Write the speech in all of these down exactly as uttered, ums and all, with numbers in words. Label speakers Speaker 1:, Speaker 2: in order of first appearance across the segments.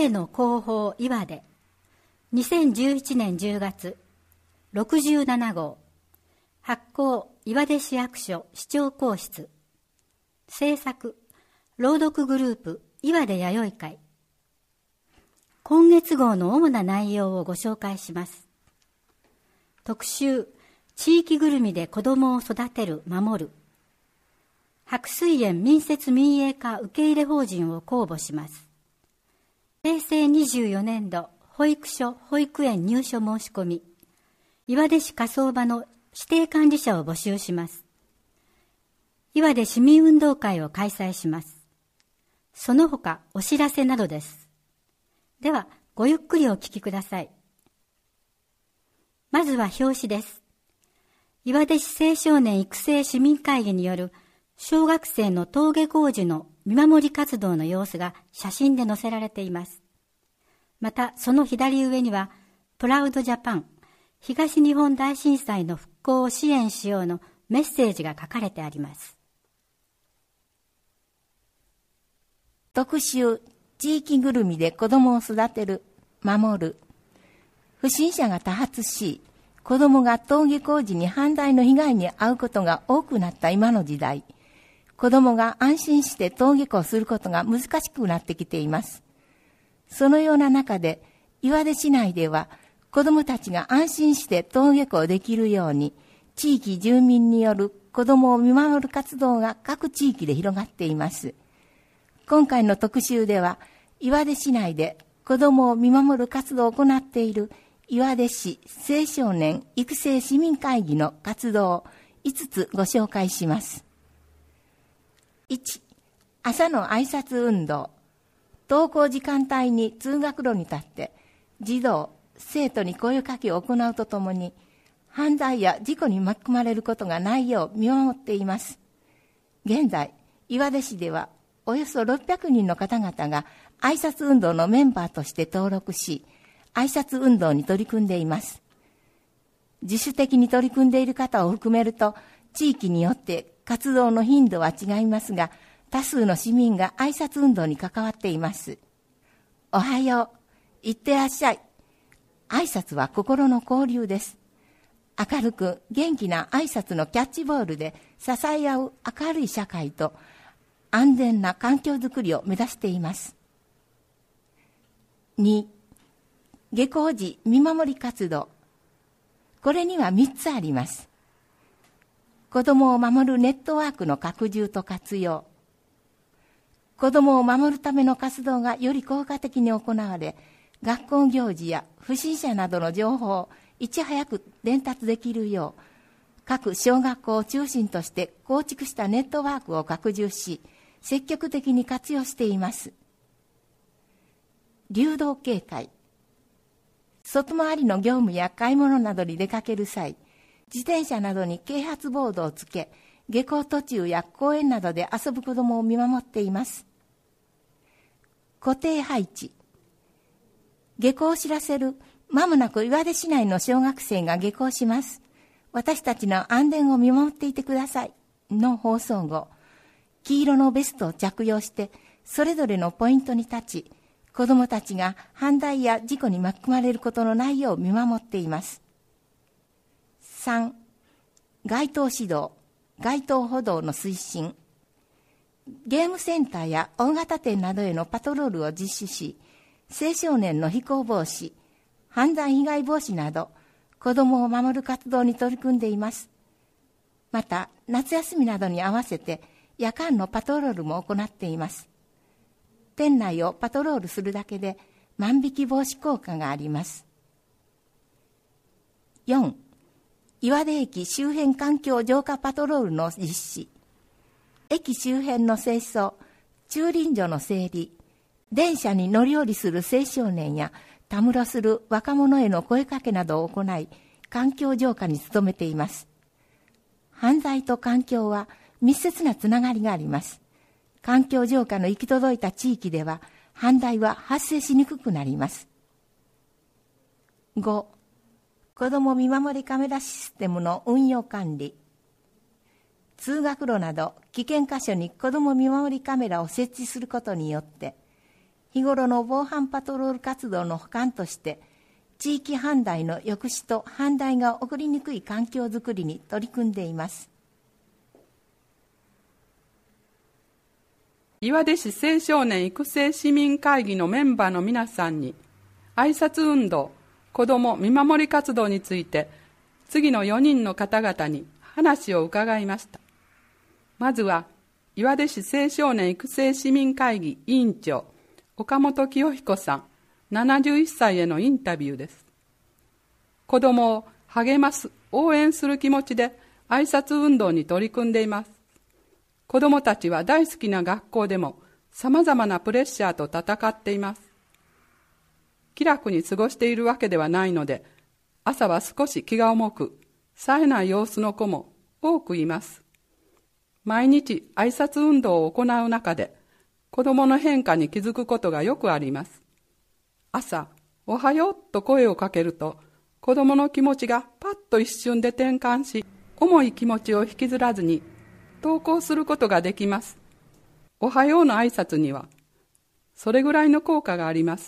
Speaker 1: 性の広報岩出にせんじゅういちねんじゅうがつろくじゅうななごう発行岩出市役所市長公室制作朗読グループ岩出弥生会。今月号の主な内容をご紹介します。特集地域ぐるみで子どもを育てる守る。白水園民設民営化受け入れ法人を公募します。へいせいにじゅうよねんど保育所保育園入所申し込み、岩出市火葬場の指定管理者を募集します。岩出市民運動会を開催します。その他お知らせなどです。ではごゆっくりお聞きください。まずは表紙です。岩出市青少年育成市民会議による小学生の登下校時の見守り活動の様子が写真で載せられています。またその左上にはプラウドジャパン東日本大震災の復興を支援しようのメッセージが書かれてあります。
Speaker 2: 特集地域ぐるみで子どもを育てる守る。不審者が多発し、子どもが登下校時に犯罪の被害に遭うことが多くなった今の時代、子どもが安心して登下校することが難しくなってきています。そのような中で岩出市内では子どもたちが安心して登下校できるように、地域住民による子どもを見守る活動が各地域で広がっています。今回の特集では、岩出市内で子どもを見守る活動を行っている岩出市青少年育成市民会議の活動をいつつご紹介します。いち、朝の挨拶運動。登校時間帯に通学路に立って児童、生徒に声かけを行うとともに、犯罪や事故に巻き込まれることがないよう見守っています。現在、岩出市ではおよそろっぴゃくにんの方々が挨拶運動のメンバーとして登録し、挨拶運動に取り組んでいます。自主的に取り組んでいる方を含めると、地域によって活動の頻度は違いますが、多数の市民が挨拶運動に関わっています。おはよう、いってらっしゃい。挨拶は心の交流です。明るく元気な挨拶のキャッチボールで支え合う明るい社会と安全な環境づくりを目指しています。に、下校時見守り活動。これにはみっつあります。子どもを守るネットワークの拡充と活用。子どもを守るための活動がより効果的に行われ、学校行事や不審者などの情報をいち早く伝達できるよう、各小学校を中心として構築したネットワークを拡充し、積極的に活用しています。流動警戒。外回りの業務や買い物などに出かける際、自転車などに啓発ボードをつけ、下校途中や公園などで遊ぶ子どもを見守っています。固定配置。下校を知らせる、まもなく岩出市内の小学生が下校します。私たちの安全を見守っていてください。の放送後、黄色のベストを着用して、それぞれのポイントに立ち、子どもたちが犯罪や事故に巻き込まれることのないよう見守っています。さん、街頭指導、街頭歩道の推進。ゲームセンターや大型店などへのパトロールを実施し、青少年の非行防止、犯罪被害防止など、子どもを守る活動に取り組んでいます。また、夏休みなどに合わせて、夜間のパトロールも行っています。店内をパトロールするだけで万引き防止効果があります。よん、岩出駅周辺環境浄化パトロールの実施。駅周辺の清掃、駐輪場の整理、電車に乗り降りする青少年やたむろする若者への声かけなどを行い、環境浄化に努めています。犯罪と環境は密接なつながりがあります。環境浄化の行き届いた地域では、犯罪は発生しにくくなります。ご、子ども見守りカメラシステムの運用管理。通学路など危険箇所に子ども見守りカメラを設置することによって、 日頃の防犯パトロール活動の補完として、地域犯罪の抑止と犯罪が起こりにくい環境づくりに取り組んでいます。
Speaker 3: 岩出市青少年育成市民会議のメンバーの皆さんに、挨拶運動、子ども見守り活動について、次のよにんの方々に話を伺いました。まずは、岩出市青少年育成市民会議委員長、岡本清彦さん、ななじゅういっさいへのインタビューです。子どもを励ます、応援する気持ちで挨拶運動に取り組んでいます。子どもたちは大好きな学校でも様々なプレッシャーと戦っています。気楽に過ごしているわけではないので、朝は少し気が重く、冴えない様子の子も多くいます。毎日挨拶運動を行う中で、子どもの変化に気づくことがよくあります。朝、おはようと声をかけると、子どもの気持ちがパッと一瞬で転換し、重い気持ちを引きずらずに、登校することができます。おはようの挨拶には、それぐらいの効果があります。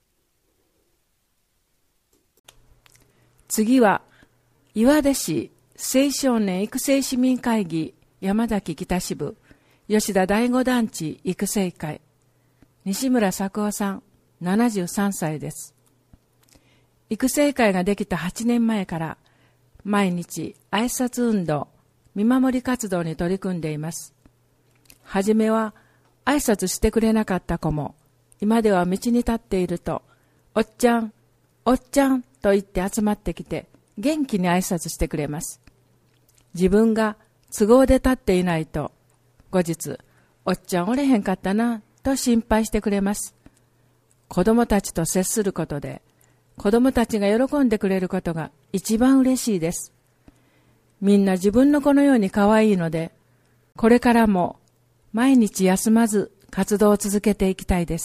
Speaker 4: 次は、岩出市青少年育成市民会議山崎北支部吉田第五団地育成会西村作夫さんななじゅうさんさいです。育成会ができたはちねんまえから毎日挨拶運動、見守り活動に取り組んでいます。はじめは挨拶してくれなかった子も今では道に立っているとおっちゃん、おっちゃんと言って集まってきて元気に挨拶してくれます。自分が都合で立っていないと後日おっちゃんおれへんかったなと心配してくれます。子供たちと接することで子供たちが喜んでくれることが一番嬉しいです。みんな自分の子のように可愛いので、これからも毎日休まず活動を続けていきたいです。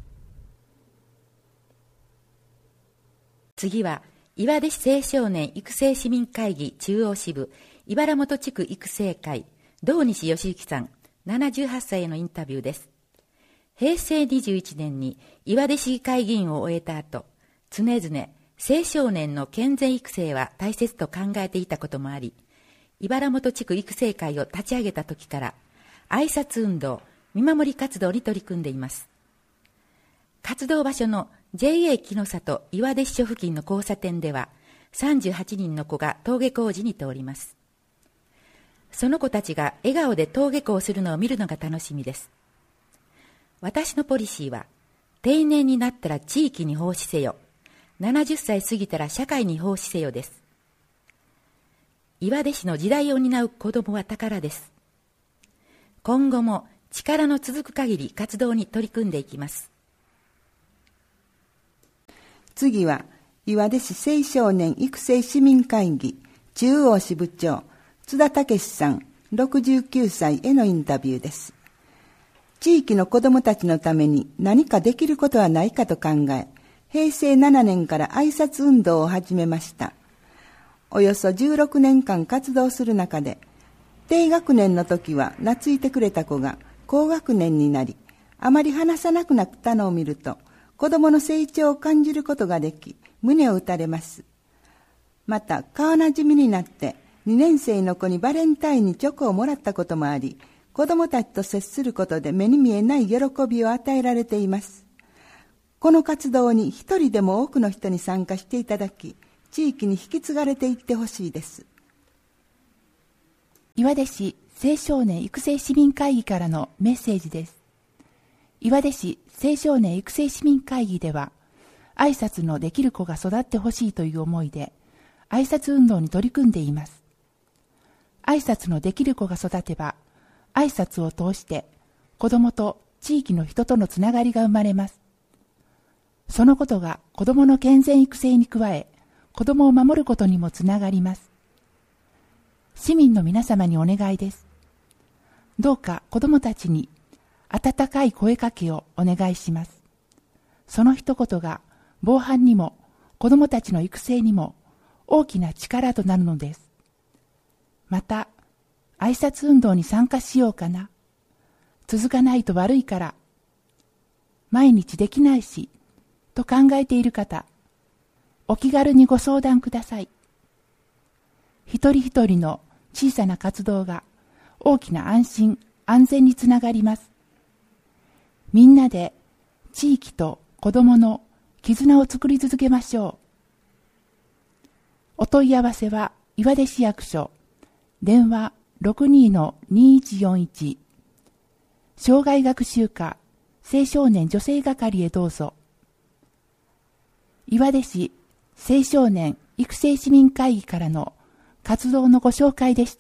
Speaker 5: 次は岩出市青少年育成市民会議中央支部茨本地区育成会堂西義行さんななじゅうはっさいへのインタビューです。へいせいにじゅういちねんに岩出市議会議員を終えた後、常々青少年の健全育成は大切と考えていたこともあり、茨本地区育成会を立ち上げた時から挨拶運動、見守り活動に取り組んでいます。活動場所の ジェイエー 木の里岩出支所付近の交差点ではさんじゅうはちにんの子が登下校時に通ります。その子たちが笑顔で登下校するのを見るのが楽しみです。私のポリシーは、定年になったら地域に奉仕せよ、ななじゅっさい過ぎたら社会に奉仕せよです。岩出市の時代を担う子どもは宝です。今後も力の続く限り活動に取り組んでいきます。
Speaker 6: 次は岩出市青少年育成市民会議中央支部長津田武さんろくじゅうきゅうさいへのインタビューです。地域の子どもたちのために何かできることはないかと考え、へいせいななねんから挨拶運動を始めました。およそじゅうろくねんかん活動する中で、低学年の時は懐いてくれた子が高学年になり、あまり話さなくなったのを見ると、子どもの成長を感じることができ、胸を打たれます。また、顔なじみになってにねんせいの子にバレンタインにチョコをもらったこともあり、子どもたちと接することで目に見えない喜びを与えられています。この活動に一人でも多くの人に参加していただき、地域に引き継がれていってほしいです。
Speaker 7: 岩出市青少年育成市民会議からのメッセージです。岩出市青少年育成市民会議では、挨拶のできる子が育ってほしいという思いで、挨拶運動に取り組んでいます。挨拶のできる子が育てば、挨拶を通して子どもと地域の人とのつながりが生まれます。そのことが子どもの健全育成に加え、子どもを守ることにもつながります。市民の皆様にお願いです。どうか子どもたちに温かい声かけをお願いします。その一言が防犯にも子どもたちの育成にも大きな力となるのです。また、挨拶運動に参加しようかな。続かないと悪いから。 毎日できないし、と考えている方、お気軽にご相談ください。一人一人の小さな活動が大きな安心・安全につながります。みんなで地域と子どもの絆を作り続けましょう。お問い合わせは岩出市役所、電話 ろくにーのにいちよんいち、障害学習課青少年女性係へどうぞ。岩出市青少年育成市民会議からの活動のご紹介でした。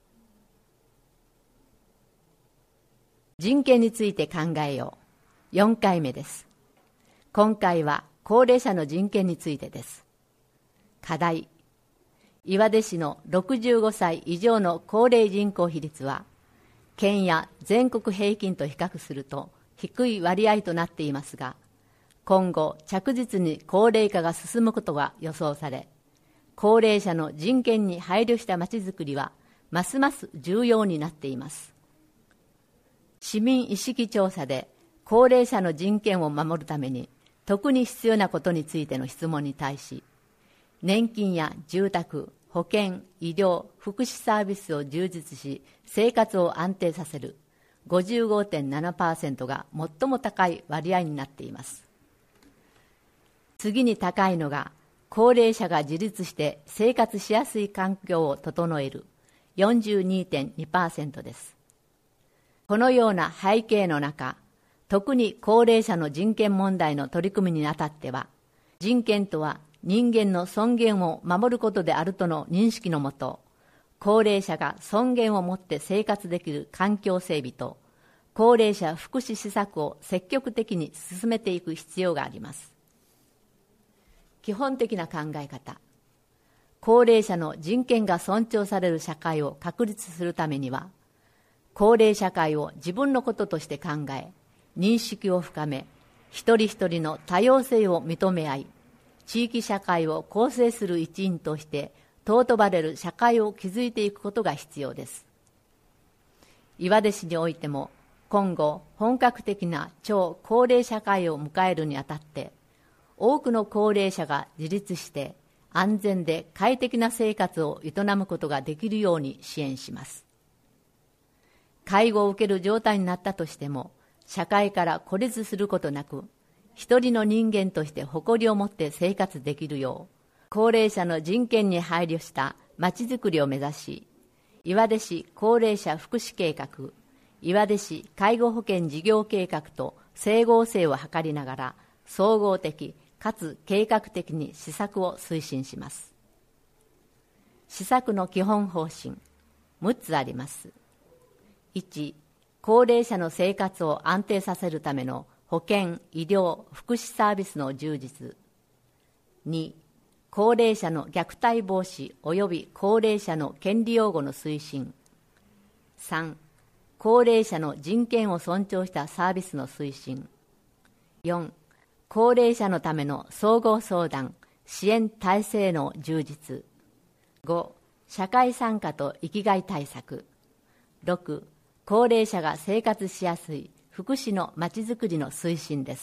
Speaker 8: 人権について考えよう。よんかいめです。今回は高齢者の人権についてです。課題。岩出市のろくじゅうごさい以上の高齢人口比率は、県や全国平均と比較すると低い割合となっていますが、今後着実に高齢化が進むことが予想され、高齢者の人権に配慮したまちづくりはますます重要になっています。市民意識調査で高齢者の人権を守るために特に必要なことについての質問に対し、年金や住宅、保険、医療、福祉サービスを充実し生活を安定させる ごじゅうごてんななパーセント が最も高い割合になっています。次に高いのが高齢者が自立して生活しやすい環境を整える よんじゅうにてんにパーセント です。このような背景の中、特に高齢者の人権問題の取り組みにあたっては、人権とは人間の尊厳を守ることであるとの認識のもと、高齢者が尊厳を持って生活できる環境整備と、高齢者福祉施策を積極的に進めていく必要があります。基本的な考え方。高齢者の人権が尊重される社会を確立するためには、高齢社会を自分のこととして考え、認識を深め、一人一人の多様性を認め合い、地域社会を構成する一員として尊ばれる社会を築いていくことが必要です。岩出市においても今後本格的な超高齢社会を迎えるにあたって、多くの高齢者が自立して安全で快適な生活を営むことができるように支援します。介護を受ける状態になったとしても、社会から孤立することなく、一人の人間として誇りを持って生活できるよう、高齢者の人権に配慮したまちづくりを目指し、岩出市高齢者福祉計画、岩出市介護保険事業計画と整合性を図りながら、総合的かつ計画的に施策を推進します。施策の基本方針、むっつあります。いち、高齢者の生活を安定させるための保険、医療、福祉サービスの充実。に、高齢者の虐待防止及び高齢者の権利擁護の推進。さん、高齢者の人権を尊重したサービスの推進。よん、高齢者のための総合相談、支援体制の充実。ご、社会参加と生きがい対策。ろく、高齢者が生活しやすい福祉のまちづくりの推進です。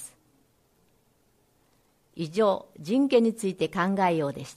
Speaker 8: 以上、人権について考えようでした。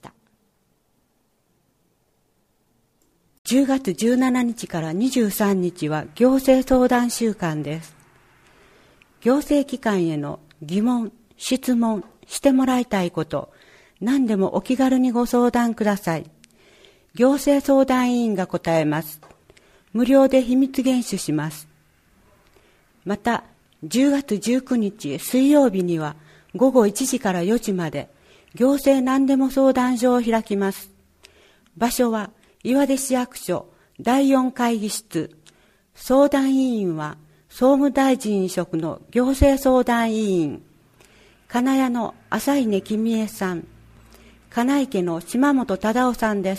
Speaker 9: じゅうがつじゅうしちにちからにじゅうさんにちは行政相談週間です。行政機関への疑問、質問、してもらいたいこと、何でもお気軽にご相談ください。行政相談委員が答えます。無料で秘密厳守します。また、じゅうがつじゅうくにち水曜日にはごごいちじからよじまで行政何でも相談所を開きます。場所は岩出市役所だいよん会議室。相談委員は総務大臣職の行政相談委員、金谷の浅稲公恵さん、金井家の島本忠夫さんです。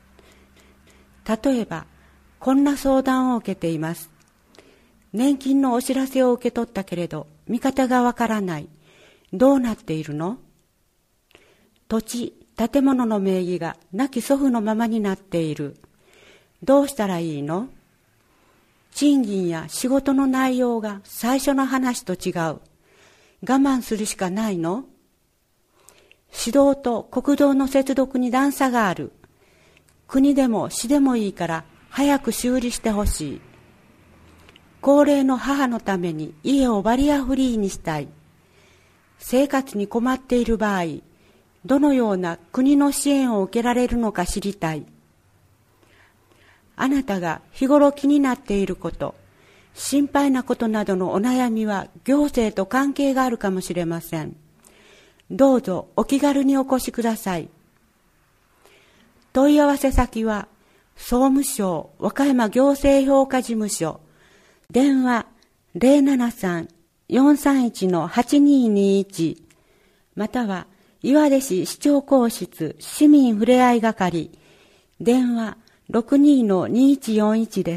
Speaker 9: 例えば、こんな相談を受けています。年金のお知らせを受け取ったけれど、見方がわからない。どうなっているの？土地、建物の名義が亡き祖父のままになっている。どうしたらいいの？賃金や仕事の内容が最初の話と違う。 我慢するしかないの？市道と国道の接続に段差がある。国でも市でもいいから早く修理してほしい。高齢の母のために家をバリアフリーにしたい。生活に困っている場合、どのような国の支援を受けられるのか知りたい。あなたが日頃気になっていること、心配なことなどのお悩みは行政と関係があるかもしれません。どうぞお気軽にお越しください。問い合わせ先は、総務省和歌山行政評価事務所、電話 ゼロななさん よんさんいち はちにーにーいち または岩出市市長公室市民ふれあい係電話 ろくにーのにーいちよんいち です。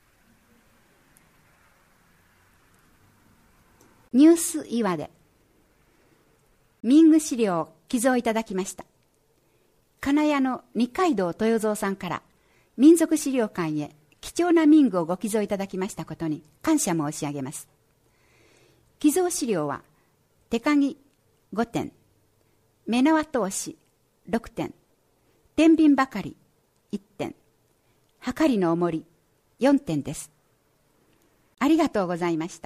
Speaker 1: ニュース岩出民具資料を寄贈いただきました。金谷の二階堂豊蔵さんから民族資料館へ貴重な民具をご寄贈いただきましたことに感謝申し上げます。寄贈資料は手鍵ごてん、目縄通しろくてん、天秤ばかりいってん、はかりの重りよんてんです。ありがとうございました。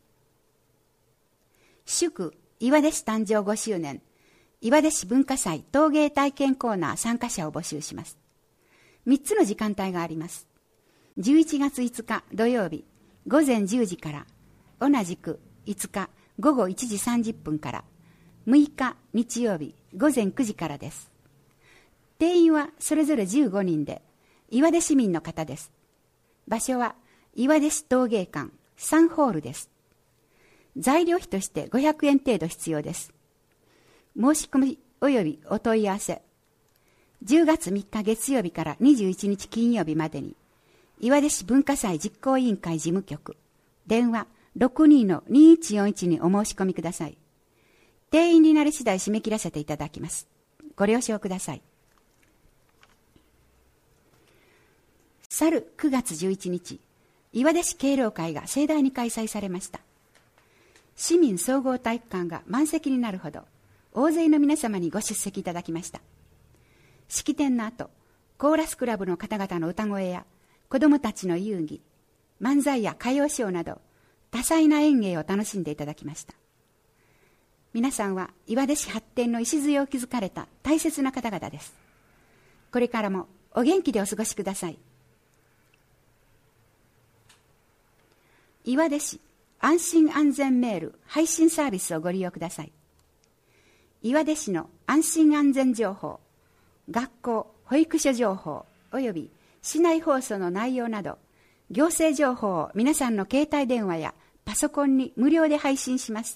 Speaker 1: 祝岩出市誕生ごしゅうねん岩出市文化祭陶芸体験コーナー参加者を募集します。みっつの時間帯があります。じゅういちがついつか土曜日ごぜんじゅうじから同じくいつかごごいちじさんじゅっぷんからむいか日曜日ごぜんくじからです。定員はそれぞれじゅうごにんで岩出市民の方です。場所は岩出市陶芸館さんホールです。材料費としてごひゃくえん程度必要です。申し込み及びお問い合わせじゅうがつみっか月曜日からにじゅういちにち金曜日までに岩出市文化祭実行委員会事務局電話 ろくにーのにーいちよんいち にお申し込みください。定員になり次第締め切らせていただきます。ご了承ください。去るくがつじゅういちにち岩出市敬老会が盛大に開催されました。市民総合体育館が満席になるほど大勢の皆様にご出席いただきました。式典の後、コーラスクラブの方々の歌声や子どもたちの遊戯、漫才や歌謡ショーなど多彩な演芸を楽しんでいただきました。皆さんは岩出市発展の礎を築かれた大切な方々です。これからもお元気でお過ごしください。岩出市安心安全メール配信サービスをご利用ください。岩出市の安心安全情報、学校・保育所情報および市内放送の内容など行政情報を皆さんの携帯電話やパソコンに無料で配信します。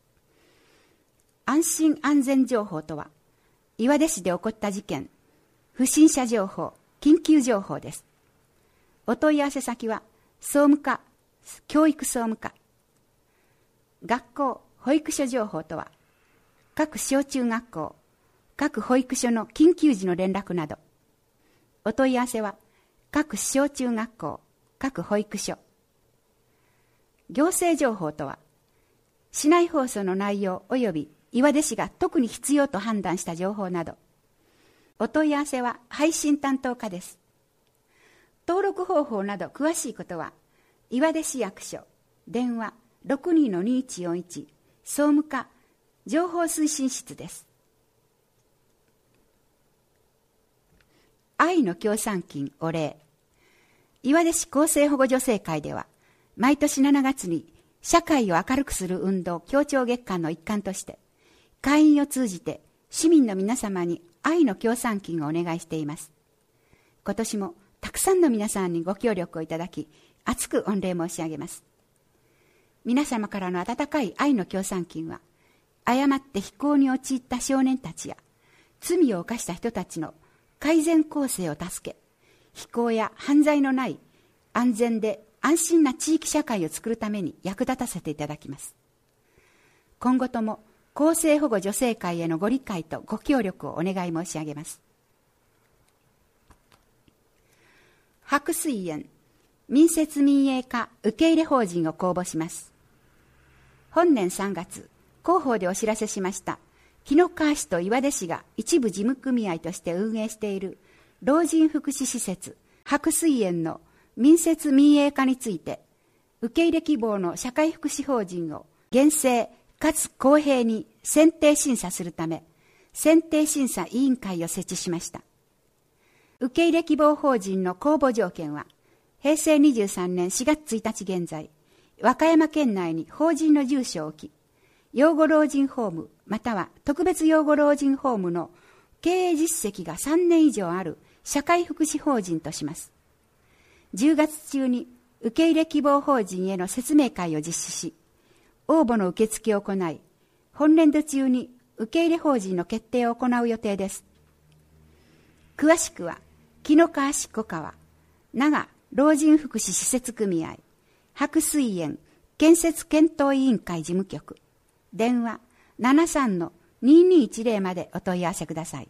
Speaker 1: 安心安全情報とは岩出市で起こった事件、不審者情報、緊急情報です。お問い合わせ先は総務課、教育総務課。学校・保育所情報とは各小中学校、各保育所の緊急時の連絡など。お問い合わせは各小中学校、各保育所。行政情報とは市内放送の内容及び岩出市が特に必要と判断した情報など。お問い合わせは配信担当課です。登録方法など詳しいことは岩出市役所電話 ろくにーのにーいちよんいち 総務課情報推進室です。愛の協賛金お礼。岩出市厚生保護女性会では毎年しちがつに社会を明るくする運動協調月間の一環として会員を通じて市民の皆様に愛の協賛金をお願いしています。今年もたくさんの皆さんにご協力をいただき厚く御礼申し上げます。皆様からの温かい愛の協賛金は誤って非行に陥った少年たちや罪を犯した人たちの改善構成を助け、非行や犯罪のない安全で安心な地域社会を作るために役立たせていただきます。今後とも厚生保護女性会へのご理解とご協力をお願い申し上げます。白水園民設民営化受け入れ法人を公募します。本年さんがつ
Speaker 10: 広報でお知らせしました紀の川市と岩出市が一部事務組合として運営している老人福祉施設白水園の民設民営化について、受け入れ希望の社会福祉法人を厳正かつ公平に選定審査するため、選定審査委員会を設置しました。受け入れ希望法人の公募条件は、へいせいにじゅうさんねんしがつついたち現在、和歌山県内に法人の住所を置き、養護老人ホームまたは特別養護老人ホームの経営実績がさんねん以上ある社会福祉法人とします。じゅうがつ中に受け入れ希望法人への説明会を実施し、応募の受付を行い、本年度中に受け入れ法人の決定を行う予定です。詳しくは、紀の川市小川、長老人福祉施設組合、白水園建設検討委員会事務局、電話 ななさんのににいちぜろ までお問い合わせください。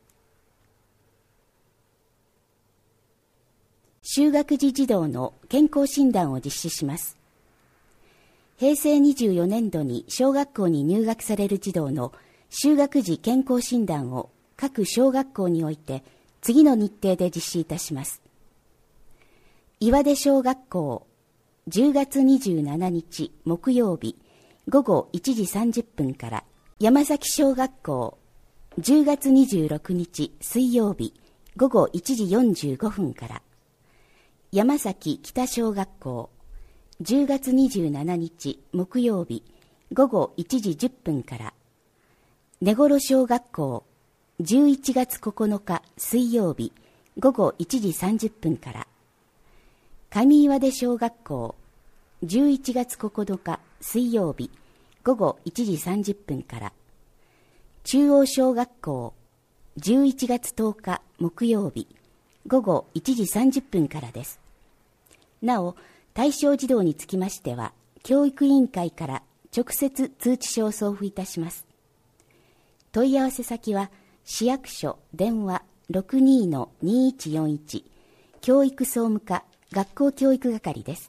Speaker 11: 就学時児童の健康診断を実施します。へいせいにじゅうよねんどに小学校に入学される児童の就学時健康診断を各小学校において次の日程で実施いたします。岩出小学校じゅうがつにじゅうしちにち木曜日ごごいちじさんじゅっぷんから、山崎小学校じゅうがつにじゅうろくにち水曜日ごごいちじよんじゅうごふんから、山崎北小学校じゅうがつにじゅうしちにち木曜日ごごいちじじゅっぷんから、根頃小学校じゅういちがつここのか水曜日ごごいちじさんじゅっぷんから、上岩出小学校じゅういちがつここのか水曜日ごごいちじさんじゅっぷんから、中央小学校じゅういちがつとおか木曜日ごごいちじさんじゅっぷんからです。なお、対象児童につきましては、教育委員会から直接通知書を送付いたします。問い合わせ先は、市役所電話 ろくにーのにいちよんいち 教育総務課学校教育係です。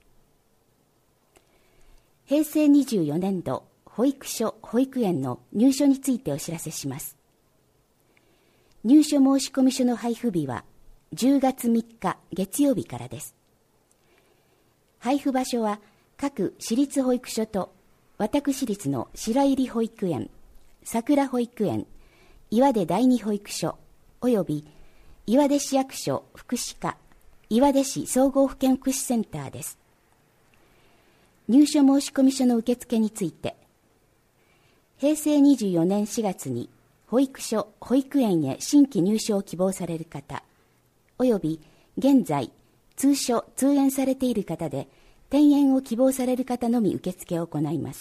Speaker 11: へいせいにじゅうよねんど保育所・保育園の入所についてお知らせします。入所申込書の配布日はじゅうがつみっか月曜日からです。配布場所は各私立保育所と私立の白入保育園、桜保育園、岩出第二保育所および岩出市役所福祉課、岩出市総合保健福祉センターです。入所申込書の受付について、へいせいにじゅうよねんしがつに保育所・保育園へ新規入所を希望される方、および現在通所・通園されている方で転園を希望される方のみ受付を行います。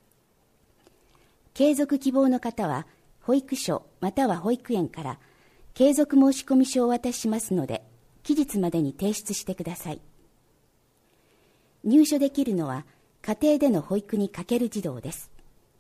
Speaker 11: 継続希望の方は保育所または保育園から継続申込書をお渡ししますので、期日までに提出してください。入所できるのは家庭での保育にかける児童です。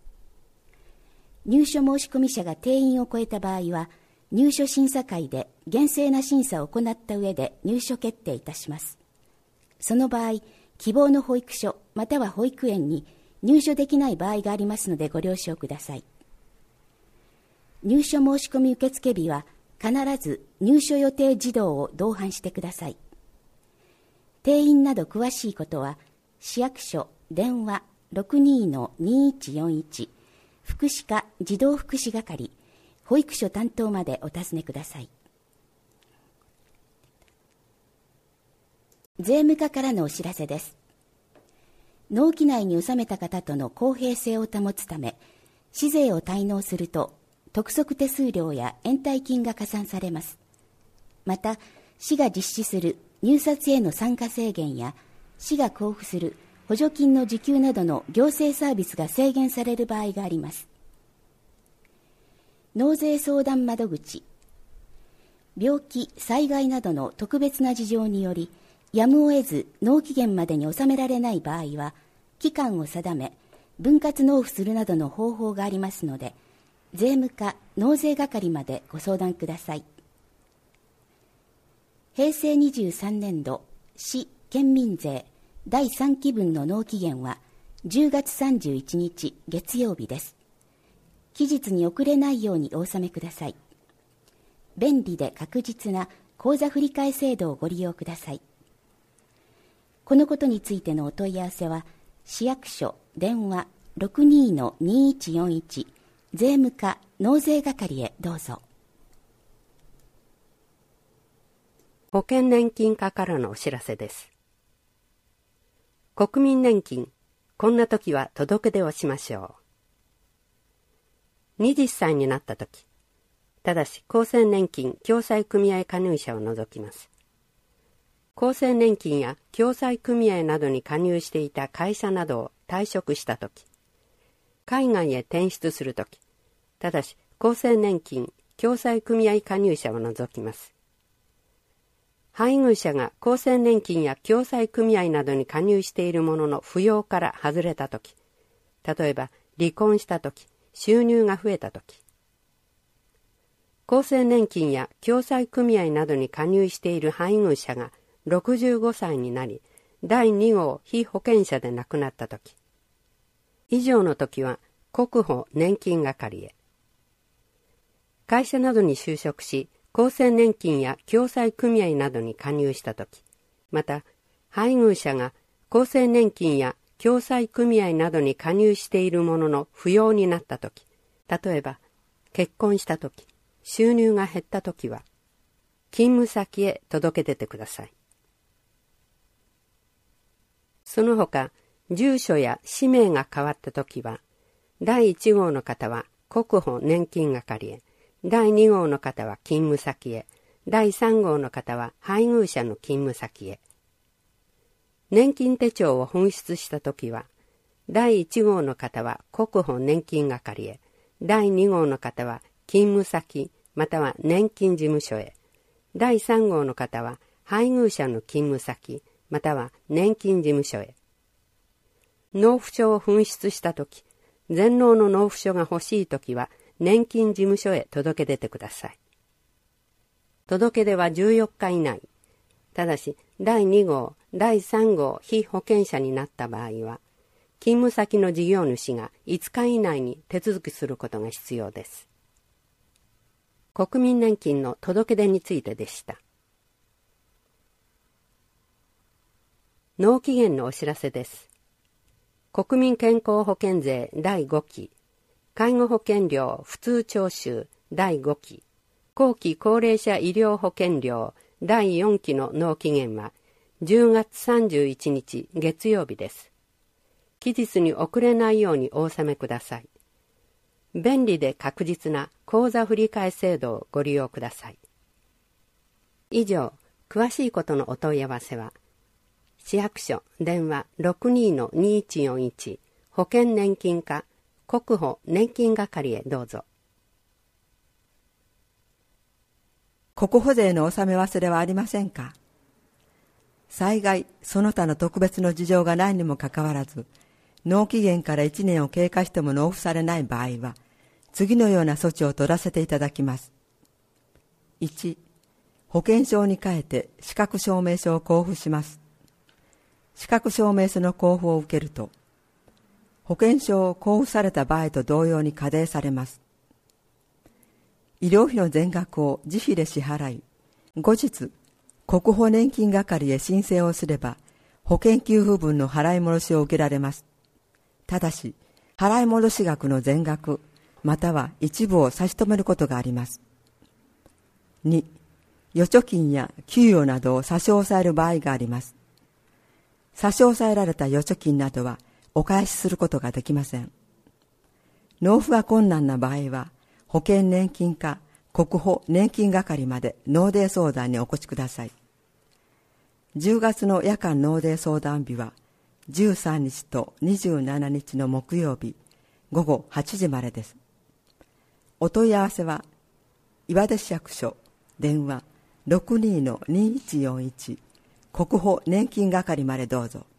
Speaker 11: 入所申込者が定員を超えた場合は、入所審査会で厳正な審査を行った上で入所決定いたします。その場合、希望の保育所または保育園に入所できない場合がありますのでご了承ください。入所申込受付日は必ず入所予定児童を同伴してください。定員など詳しいことは市役所電話 ろくにーのにいちよんいち 福祉課児童福祉係保育所担当までお尋ねください。税務課からのお知らせです。納期内に納めた方との公平性を保つため、市税を滞納すると督促手数料や延滞金が加算されます。また、市が実施する入札への参加制限や市が交付する補助金の受給などの行政サービスが制限される場合があります。納税相談窓口、病気・災害などの特別な事情によりやむを得ず納期限までに納められない場合は期間を定め分割納付するなどの方法がありますので、税務課納税係までご相談ください。へいせいにじゅうさんねんど市県民税だいさんきぶんの納期限はじゅうがつさんじゅういちにち月曜日です。期日に遅れないようにお納めください。便利で確実な口座振替制度をご利用ください。このことについてのお問い合わせは、市役所電話 ろくにーのにいちよんいち 税務課納税係へどうぞ。
Speaker 12: 保険年金課からのお知らせです。国民年金、こんな時は届け出をしましょう。はたちになった時、ただし厚生年金共済組合加入者を除きます。厚生年金や共済組合などに加入していた会社などを退職した時、海外へ転出する時、ただし厚生年金共済組合加入者を除きます。配偶者が厚生年金や共済組合などに加入しているものの扶養から外れたとき、例えば離婚したとき、収入が増えたとき、厚生年金や共済組合などに加入している配偶者がろくじゅうごさいになり、だいに号被保険者で亡くなったとき、以上のときは国保年金係へ。会社などに就職し、厚生年金や共済組合などに加入したとき、また配偶者が厚生年金や共済組合などに加入しているものの扶養になったとき、例えば結婚したとき、収入が減ったときは、勤務先へ届け出てください。その他、住所や氏名が変わったときは、だいいち号の方は国保年金係へ、だいに号の方は勤務先へ、だいさん号の方は配偶者の勤務先へ。年金手帳を紛失したときは、だいいち号の方は国保年金係へ、だいに号の方は勤務先または年金事務所へ、だいさん号の方は配偶者の勤務先または年金事務所へ。納付書を紛失したとき、全納の納付書が欲しいときは年金事務所へ届け出てください。届け出はじゅうよっか以内。ただし、だいに号、だいさん号被保険者になった場合は、勤務先の事業主がいつか以内に手続きすることが必要です。国民年金の届け出についてでした。納期限のお知らせです。国民健康保険税だいごき、介護保険料普通徴収だいごき、後期高齢者医療保険料だいよんきの納期限はじゅうがつさんじゅういちにち月曜日です。期日に遅れないようにお納めください。便利で確実な口座振替制度をご利用ください。以上、詳しいことのお問い合わせは、市役所電話 ろくにーのにいちよんいち 保険年金課国保年金係へどうぞ。
Speaker 13: 国保税の納め忘れはありませんか？災害、その他の特別の事情がないにもかかわらず、納期限からいちねんを経過しても納付されない場合は、次のような措置を取らせていただきます。いち、保険証に変えて資格証明書を交付します。資格証明書の交付を受けると、保険証を交付された場合と同様に課税されます。医療費の全額を自費で支払い、後日、国保年金係へ申請をすれば、保険給付分の払い戻しを受けられます。ただし、払い戻し額の全額、または一部を差し止めることがあります。に、預貯金や給与などを差し押さえる場合があります。差し押さえられた預貯金などはお返しすることができません。納付が困難な場合は、保険年金課国保年金係まで納税相談にお越しください。じゅうがつの夜間納税相談日はじゅうさんにちとにじゅうしちにちの木曜日ごごはちじまでです。お問い合わせは岩出市役所電話 ろくにーのにいちよんいち 国保年金係までどうぞ。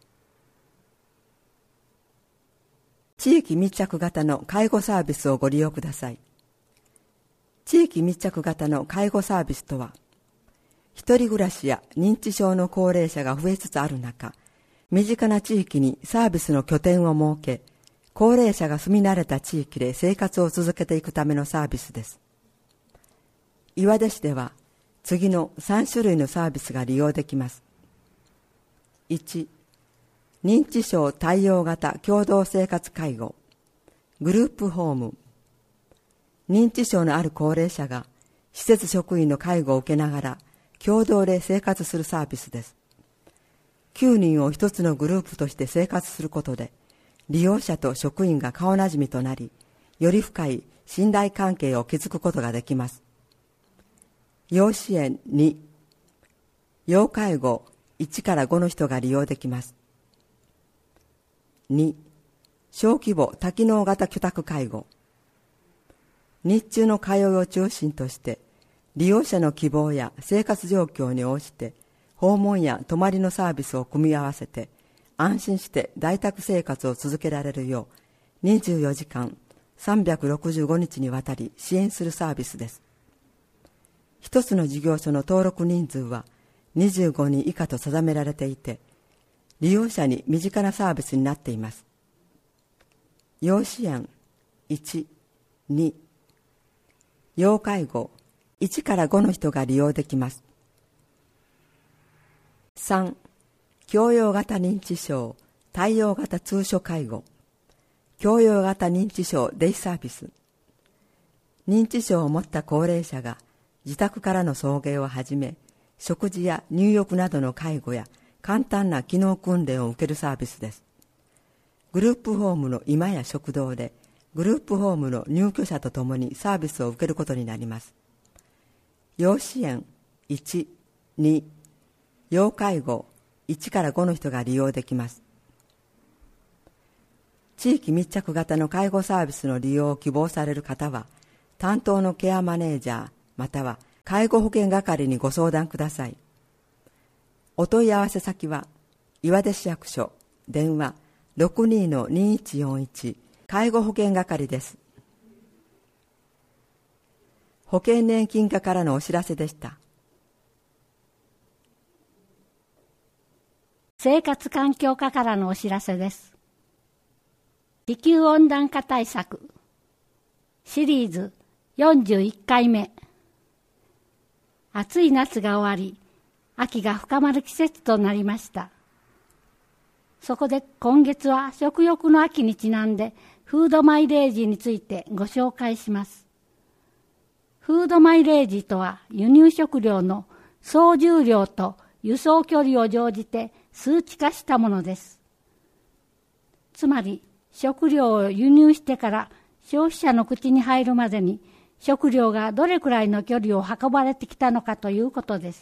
Speaker 13: 地域密着型の介護サービスをご利用ください。地域密着型の介護サービスとは、一人暮らしや認知症の高齢者が増えつつある中、 身近な地域にサービスの拠点を設け、高齢者が住み慣れた地域で生活を続けていくためのサービスです。岩出市では次のさん種類のサービスが利用できます。いち、認知症対応型共同生活介護、グループホーム。認知症のある高齢者が施設職員の介護を受けながら共同で生活するサービスです。きゅうにんを一つのグループとして生活することで、利用者と職員が顔なじみとなり、より深い信頼関係を築くことができます。要支援に、要介護いちからごの人が利用できます。に、小規模多機能型居宅介護。日中の通いを中心として、利用者の希望や生活状況に応じて、訪問や泊まりのサービスを組み合わせて、安心して在宅生活を続けられるよう、にじゅうよじかんさんびゃくろくじゅうごにちにわたり支援するサービスです。一つの事業所の登録人数はにじゅうごにん以下と定められていて、利用者に身近なサービスになっています。要支援いち、に、要介護いちからごの人が利用できます。さん、共用型認知症対応型通所介護、共用型認知症デイサービス。認知症を持った高齢者が自宅からの送迎をはじめ、食事や入浴などの介護や簡単な機能訓練を受けるサービスです。グループホームの居間や食堂で、グループホームの入居者とともにサービスを受けることになります。要支援いち、に、要介護いちからごの人が利用できます。地域密着型の介護サービスの利用を希望される方は、担当のケアマネージャーまたは介護保険係にご相談ください。お問い合わせ先は、岩出市役所電話 ろくにーのにいちよんいち 介護保険係です。保険年金課からのお知らせでした。
Speaker 14: 生活環境課からのお知らせです。地球温暖化対策シリーズよんじゅういっかいめ。暑い夏が終わり、秋が深まる季節となりました。そこで今月は食欲の秋にちなんでフードマイレージについてご紹介します。フードマイレージとは輸入食料の総重量と輸送距離を乗じて数値化したものです。つまり食料を輸入してから消費者の口に入るまでに食料がどれくらいの距離を運ばれてきたのかということです。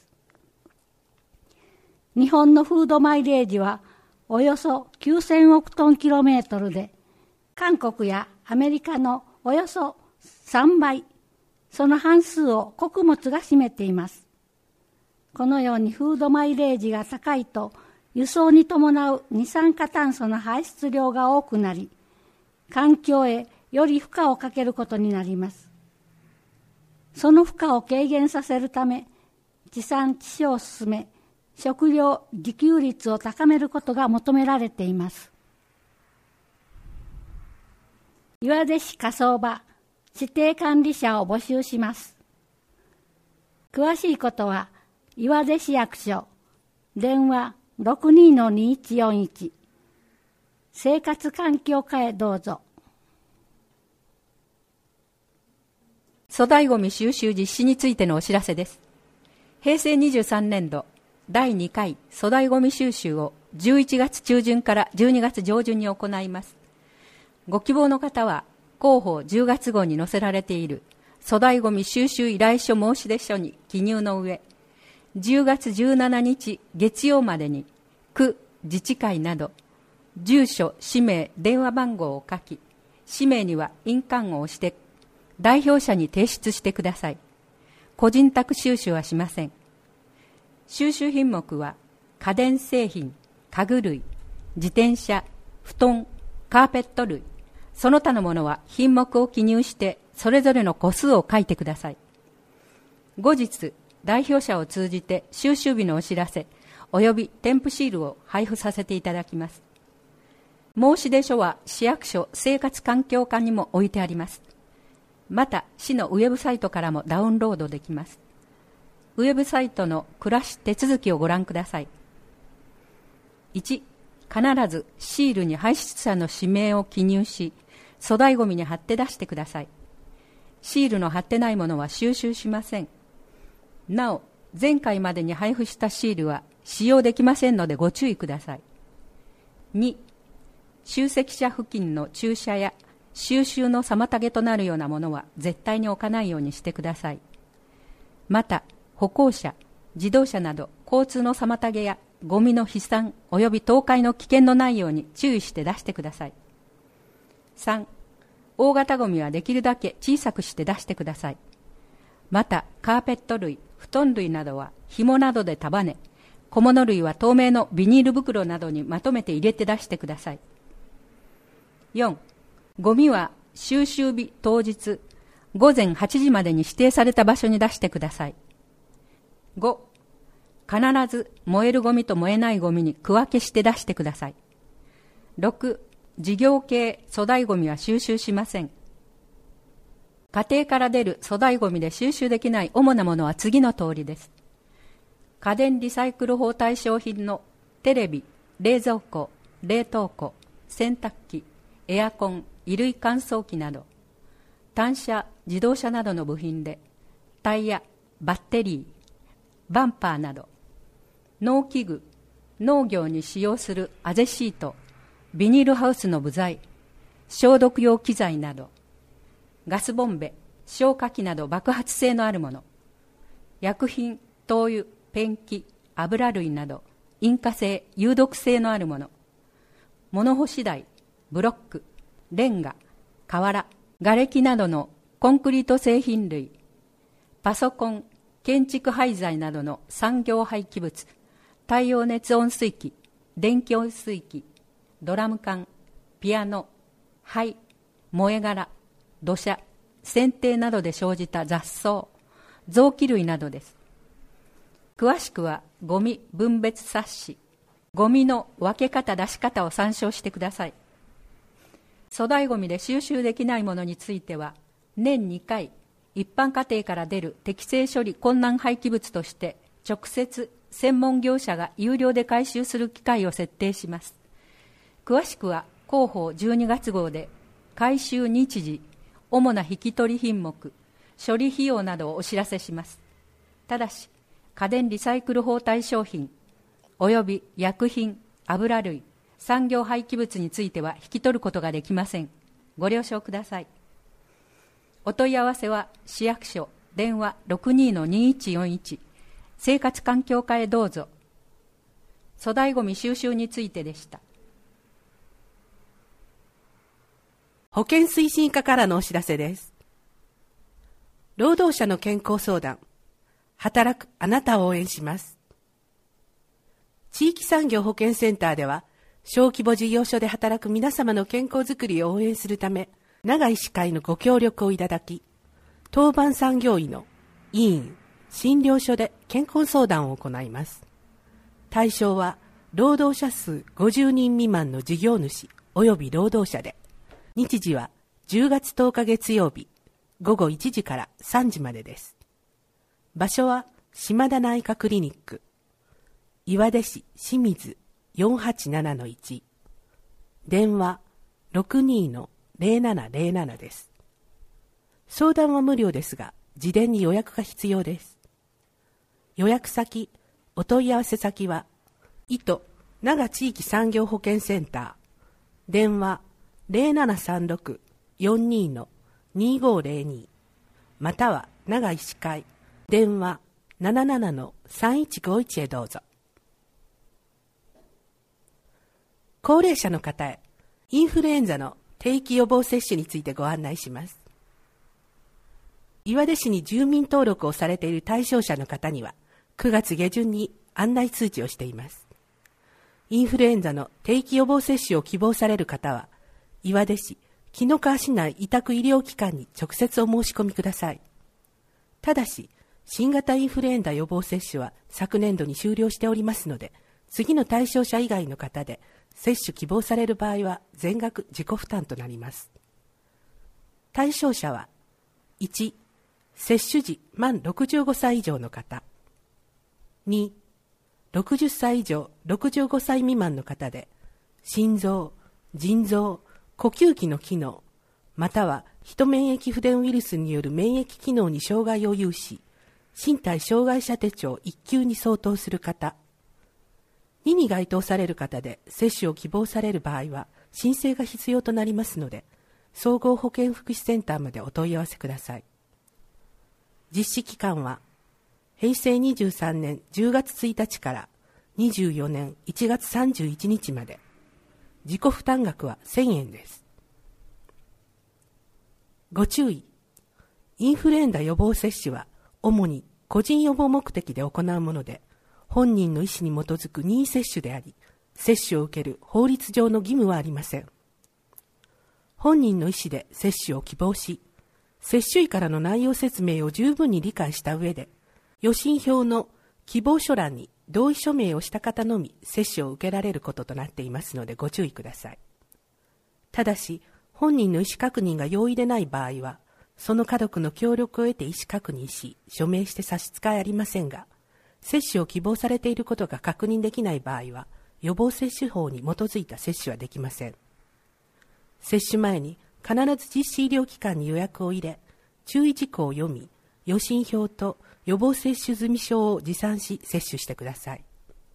Speaker 14: 日本のフードマイレージはおよそきゅうせんおくトンキロメートルで、韓国やアメリカのおよそさんばい、その半数を穀物が占めています。このようにフードマイレージが高いと、輸送に伴う二酸化炭素の排出量が多くなり、環境へより負荷をかけることになります。その負荷を軽減させるため、地産地消を進め、食料自給率を高めることが求められています。岩出市火葬場指定管理者を募集します。詳しいことは岩出市役所電話 ろくにーのにいちよんいち 生活環境課へどうぞ。
Speaker 15: 粗大ごみ収集実施についてのお知らせです。へいせいにじゅうさんねんどだいにかい粗大ごみ収集をじゅういちがつちゅうじゅんからじゅうにがつじょうじゅんに行います。ご希望の方は広報じゅうがつごうに載せられている粗大ごみ収集依頼書申出書に記入の上、じゅうがつじゅうしちにち月曜までに区、自治会など住所、氏名、電話番号を書き、氏名には印鑑を押して代表者に提出してください。個人宅収集はしません。収集品目は家電製品、家具類、自転車、布団、カーペット類、その他のものは品目を記入してそれぞれの個数を書いてください。後日、代表者を通じて収集日のお知らせ、 および添付シールを配布させていただきます。申出書は市役所生活環境課にも置いてあります。また市のウェブサイトからもダウンロードできます。ウェブサイトの暮らし手続きをご覧ください。いち、必ずシールに排出者の氏名を記入し、粗大ごみに貼って出してください。シールの貼ってないものは収集しません。なお、前回までに配布したシールは使用できませんのでご注意ください。に、集積者付近の駐車や収集の妨げとなるようなものは絶対に置かないようにしてください。また、歩行者、自動車など交通の妨げやゴミの飛散及び倒壊の危険のないように注意して出してください。さん、大型ゴミはできるだけ小さくして出してください。また、カーペット類、布団類などは紐などで束ね、小物類は透明のビニール袋などにまとめて入れて出してください。よん、ゴミは収集日当日ごぜんはちじまでに指定された場所に出してください。ご、必ず燃えるゴミと燃えないゴミに区分けして出してください。ろく、事業系粗大ゴミは収集しません。家庭から出る粗大ゴミで収集できない主なものは次の通りです。家電リサイクル法対象品のテレビ、冷蔵庫、冷凍庫、洗濯機、エアコン、衣類乾燥機など、単車、自動車などの部品で、タイヤ、バッテリー、バンパーなど、農機具、農業に使用するあぜシート、ビニールハウスの部材、消毒用機材など、ガスボンベ、消火器など爆発性のあるもの、薬品、灯油、ペンキ、油類など引火性、有毒性のあるもの、物干し台、ブロック、レンガ、瓦、瓦礫などのコンクリート製品類、パソコン、建築廃材などの産業廃棄物、太陽熱温水器、電気温水器、ドラム缶、ピアノ、灰、燃え殻、土砂、剪定などで生じた雑草、臓器類などです。詳しくはゴミ分別冊子、ゴミの分け方出し方を参照してください。粗大ゴミで収集できないものについては、年にかい、一般家庭から出る適正処理困難廃棄物として、直接専門業者が有料で回収する機会を設定します。詳しくは広報じゅうにがつ号で、回収日時、主な引き取り品目、処理費用などをお知らせします。ただし、家電リサイクル法対象品、および薬品、油類、産業廃棄物については引き取ることができません。ご了承ください。お問い合わせは市役所電話 ろくにーのにいちよんいち 生活環境課へどうぞ。粗大ごみ収集についてでした。
Speaker 16: 保健推進課からのお知らせです。労働者の健康相談、働くあなたを応援します。地域産業保健センターでは、小規模事業所で働く皆様の健康づくりを応援するため、長医師会のご協力をいただき、当番産業医の医院、診療所で健康相談を行います。対象は、労働者数ごじゅうにん未満の事業主及び労働者で、日時はじゅうがつとおか月曜日、ごごいちじからさんじまでです。場所は島田内科クリニック、岩出市清水 よんはちななのいち、電話 ろくにーのぜろななぜろなな です。相談は無料ですが、事前に予約が必要です。予約先、お問い合わせ先は、伊都長地域産業保健センター、電話ぜろななさんろく よんにーのにーごーぜろに、または長医師会、電話 ななななのさんいちごいち へどうぞ。高齢者の方へ、インフルエンザの定期予防接種についてご案内します。岩出市に住民登録をされている対象者の方には、くがつげじゅんに案内通知をしています。インフルエンザの定期予防接種を希望される方は、岩出市紀の川市内委託医療機関に直接お申し込みください。ただし、新型インフルエンザ予防接種は昨年度に終了しておりますので、 次の対象者以外の方で接種希望される場合は全額自己負担となります。対象者は、いち、接種時満ろくじゅうごさい以上の方。に、ろくじゅっさい以上ろくじゅうごさい未満の方で、心臓、腎臓、呼吸器の機能、またはヒト免疫不全ウイルスによる免疫機能に障害を有し、身体障害者手帳いっ級に相当する方。にに該当される方で接種を希望される場合は申請が必要となりますので、総合保健福祉センターまでお問い合わせください。実施期間は、へいせいにじゅうさんねんじゅうがつついたちからにじゅうよねんいちがつさんじゅういちにちまで。自己負担額はせんえんです。ご注意。インフルエンザ予防接種は主に個人予防目的で行うもので、本人の意思に基づく任意接種であり、接種を受ける法律上の義務はありません。本人の意思で接種を希望し、接種医からの内容説明を十分に理解した上で、予診票の希望書欄に同意署名をした方のみ接種を受けられることとなっていますのでご注意ください。ただし、本人の意思確認が容易でない場合は、その家族の協力を得て意思確認し、署名して差し支えありませんが、接種を希望されていることが確認できない場合は、予防接種法に基づいた接種はできません。接種前に必ず実施医療機関に予約を入れ、注意事項を読み、予診票と予防接種済証を持参し接種してください。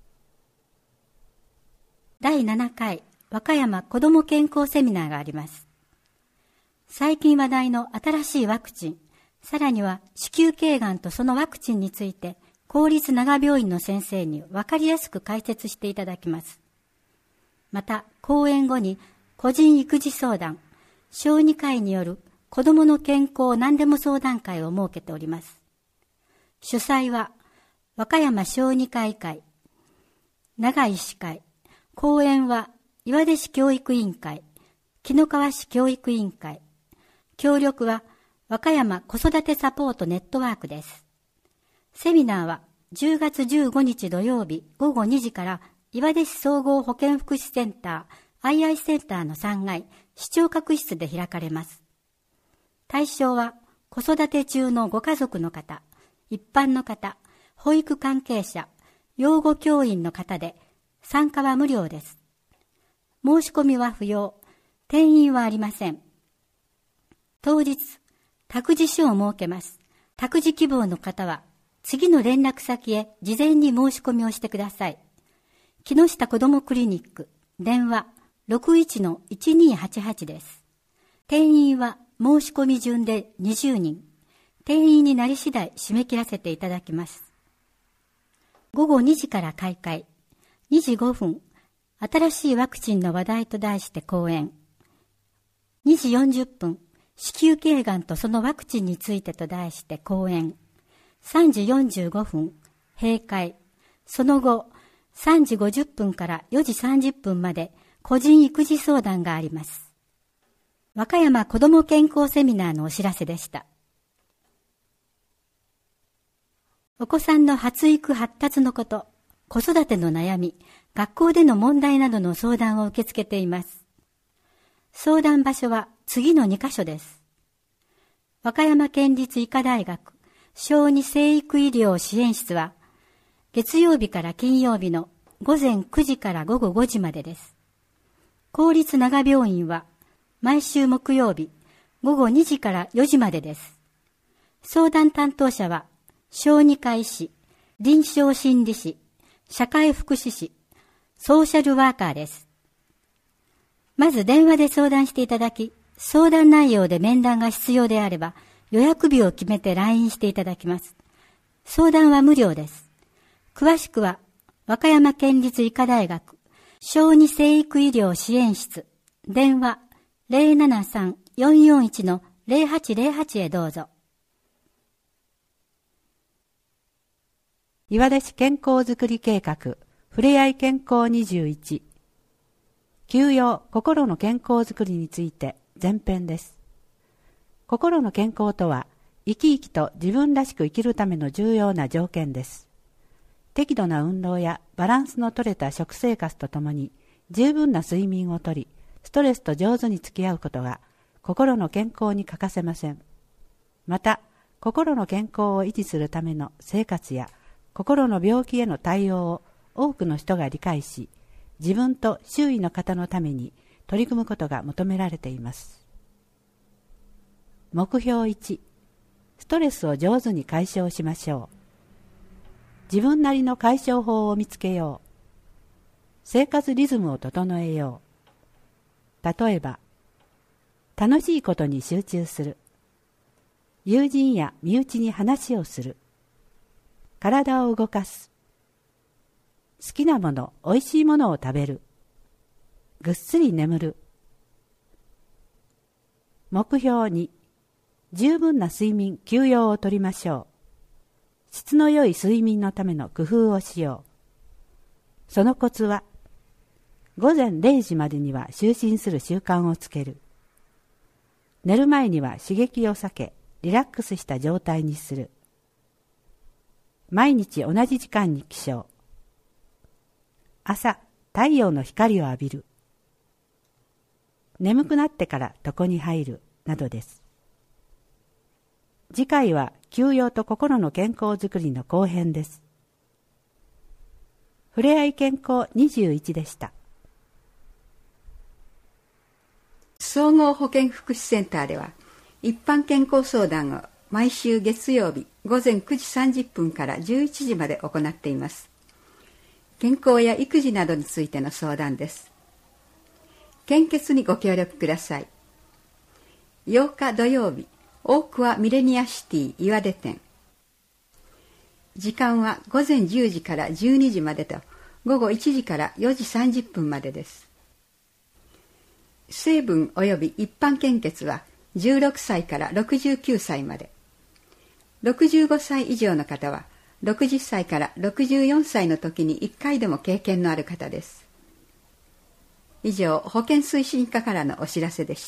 Speaker 1: だいななかい和歌山子ども健康セミナーがあります。最近話題の新しいワクチン、さらには子宮頸がんとそのワクチンについて、公立長病院の先生に分かりやすく解説していただきます。また、講演後に個人育児相談、小児科医による子どもの健康何でも相談会を設けております。主催は、和歌山小児科医会、長井医師会、講演は岩出市教育委員会、紀の川市教育委員会、協力は和歌山子育てサポートネットワークです。セミナーはじゅうがつじゅうごにち土曜日ごごにじから岩出市総合保健福祉センター アイアイ センターのさんがい視聴覚室で開かれます。対象は子育て中のご家族の方、一般の方、保育関係者、養護教員の方で参加は無料です。申し込みは不要、定員はありません。当日、託児所を設けます。託児希望の方は次の連絡先へ事前に申し込みをしてください。木下子どもクリニック、電話 ろくいちのいちにーはちはち です。定員は申し込み順でにじゅうにん。定員になり次第締め切らせていただきます。ごごにじから開会。にじごふん、新しいワクチンの話題と題して講演。にじよんじゅっぷん、子宮頸がんとそのワクチンについてと題して講演。さんじよんじゅうごふん、閉会。その後、さんじごじゅっぷんからよじさんじゅっぷんまで個人育児相談があります。和歌山子ども健康セミナーのお知らせでした。お子さんの発育発達のこと、子育ての悩み、学校での問題などの相談を受け付けています。相談場所は次のにかしょです。和歌山県立医科大学小児生育医療支援室は月曜日から金曜日のごぜんくじからごごごじまでです。公立長病院は毎週木曜日ごごにじからよじまでです。相談担当者は小児科医師、臨床心理士、社会福祉士、ソーシャルワーカーです。まず電話で相談していただき、相談内容で面談が必要であれば、予約日を決めて ライン していただきます。相談は無料です。詳しくは、和歌山県立医科大学小児生育医療支援室、電話 ゼロななさん よんよんいち のゼロはちゼロはち へどうぞ。
Speaker 9: 岩出市健康づくり計画、ふれあい健康にじゅういち。休養、心の健康づくりについて前編です。心の健康とは、生き生きと自分らしく生きるための重要な条件です。 適度な運動やバランスの取れた食生活とともに十分な睡眠をとり、ストレスと上手に付き合うことが心の健康に欠かせません。また、心の健康を維持するための生活や心の病気への対応を多くの人が理解し、自分と周囲の方のために取り組むことが求められています。目標いち、ストレスを上手に解消しましょう。自分なりの解消法を見つけよう。生活リズムを整えよう。例えば、楽しいことに集中する。友人や身内に話をする。体を動かす。好きなもの、おいしいものを食べる。ぐっすり眠る。目標に、十分な睡眠・休養をとりましょう。質の良い睡眠のための工夫をしよう。そのコツは、午前れいじまでには就寝する習慣をつける。寝る前には刺激を避け、リラックスした状態にする。毎日同じ時間に起床。朝、太陽の光を浴びる。眠くなってから床に入る、などです。次回は休養と心の健康づくりの後編です。ふれあい健康にじゅういちでした。
Speaker 10: 総合保健福祉センターでは、一般健康相談を毎週月曜日午前くじさんじゅっぷんからじゅういちじまで行っています。健康や育児などについての相談です。献血にご協力ください。ようか土曜日、大桑ミレニアシティ岩出店。時間は午前じゅうじからじゅうにじまでと午後いちじからよじさんじゅっぷんまでです。成分及び一般献血はじゅうろくさいからろくじゅうきゅうさいまで。ろくじゅうごさい以上の方はろくじゅっさいからろくじゅうよんさいの時にいっかいでも経験のある方です。以上、保健推進課からのお知らせでした。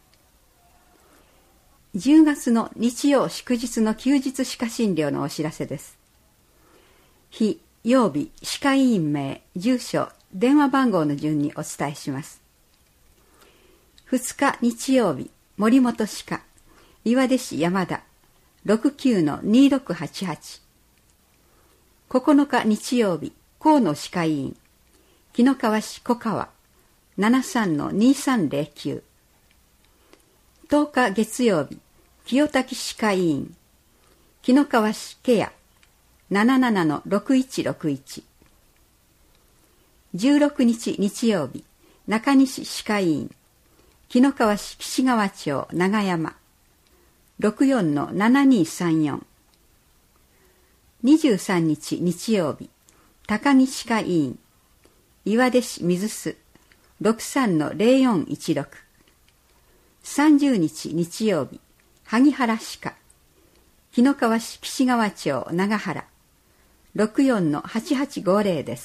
Speaker 10: じゅうがつの日曜祝日の休日歯科診療のお知らせです。日、曜日、歯科医院名、住所、電話番号の順にお伝えします。ふつか日曜日、森本歯科、岩出市山田、ろくきゅうのにろくはちはち。ここのか日曜日、河野歯科医院、紀の川市小川、ななさんのにさんぜろきゅう。とおか月曜日、清滝歯科医院、紀の川市ケア、ななななのろくいちろくいち。じゅうろくにち日曜日、中西歯科医院、紀の川市岸川町長山、ろくよんのななにさんよん。にじゅうさんにち日曜日、高木歯科医院、岩出市水洲、ろくさんのぜろよんいちろく。さんじゅうにち日曜日、萩原歯科、紀の川市岸川町長原、ろくよんのはちはちごぜろです。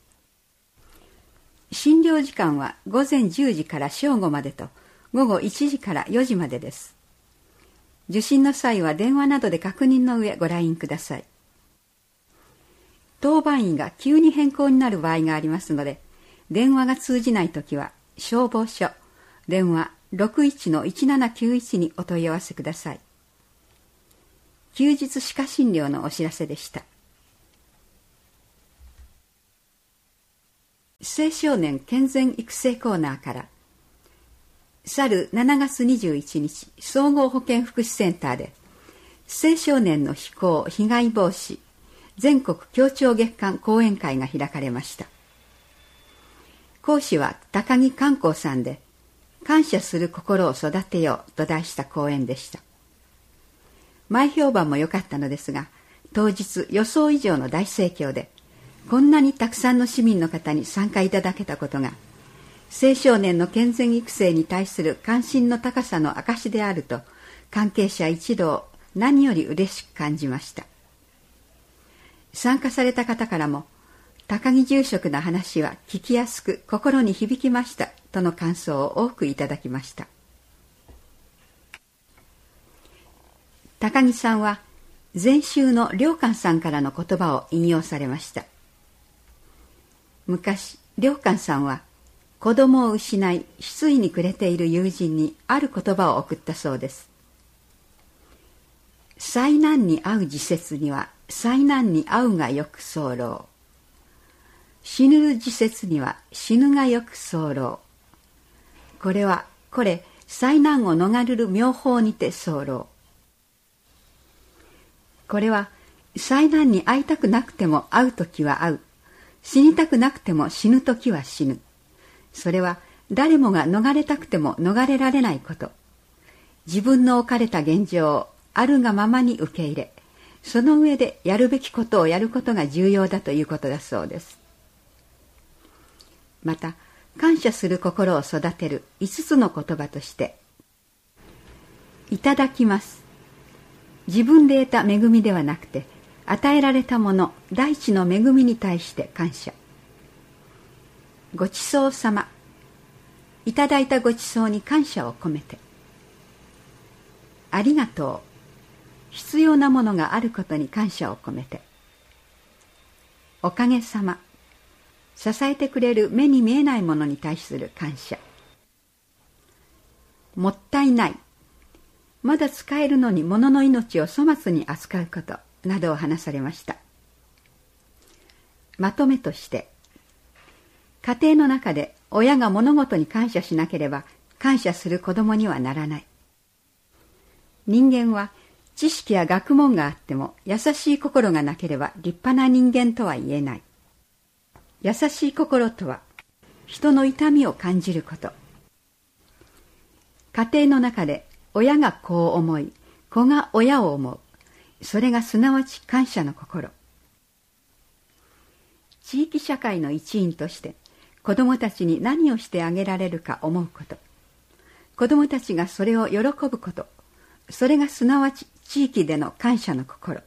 Speaker 10: 診療時間は午前じゅうじから正午までと午後いちじからよじまでです。受診の際は電話などで確認の上ご来院ください。当番医が急に変更になる場合がありますので、電話が通じないときは消防署電話 ろくいちのいちななきゅういち にお問い合わせください。休日歯科診療のお知らせでした。青少年健全育成コーナーから、去るしちがつにじゅういちにち総合保健福祉センターで青少年の非行・被害防止全国協調月間講演会が開かれました。講師は高木寛光さんで、感謝する心を育てようと題した講演でした。前評判も良かったのですが、当日予想以上の大盛況で、こんなにたくさんの市民の方に参加いただけたことが、青少年の健全育成に対する関心の高さの証であると、関係者一同何より嬉しく感じました。参加された方からも、高木住職の話は聞きやすく心に響きましたとの感想を多くいただきました。高木さんは前週の良寛さんからの言葉を引用されました。昔、良寛さんは子供を失い失意に暮れている友人にある言葉を送ったそうです。災難に遭う時節には災難に遭うがよく候。死ぬる時節には死ぬがよく候。これはこれ災難を逃れる妙法にて候。これは災難に遭いたくなくても遭うときは遭う。死にたくなくても死ぬときは死ぬ。それは誰もが逃れたくても逃れられないこと。自分の置かれた現状をあるがままに受け入れ、その上でやるべきことをやることが重要だということだそうです。また、感謝する心を育てる五つの言葉として、いただきます。自分で得た恵みではなくて、与えられたもの、大地の恵みに対して感謝。ごちそうさま。いただいたごちそうに感謝を込めて。ありがとう。必要なものがあることに感謝を込めて。おかげさま。支えてくれる目に見えないものに対する感謝。もったいない。まだ使えるのに物の命を粗末に扱うことなどを話されました。まとめとして、家庭の中で親が物事に感謝しなければ感謝する子供にはならない。人間は知識や学問があっても優しい心がなければ立派な人間とは言えない。優しい心とは人の痛みを感じること。家庭の中で親が子を思い、子が親を思う。それがすなわち感謝の心。地域社会の一員として子どもたちに何をしてあげられるか思うこと。子どもたちがそれを喜ぶこと。それがすなわち地域での感謝の心。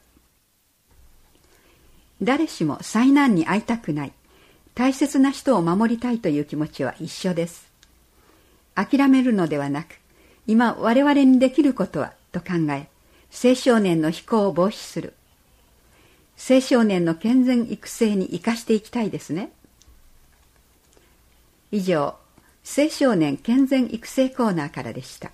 Speaker 10: 誰しも災難に遭いたくない。大切な人を守りたいという気持ちは一緒です。諦めるのではなく、今我々にできることはと考え、青少年の非行を防止する。青少年の健全育成に生かしていきたいですね。以上、青少年健全育成コーナーからでした。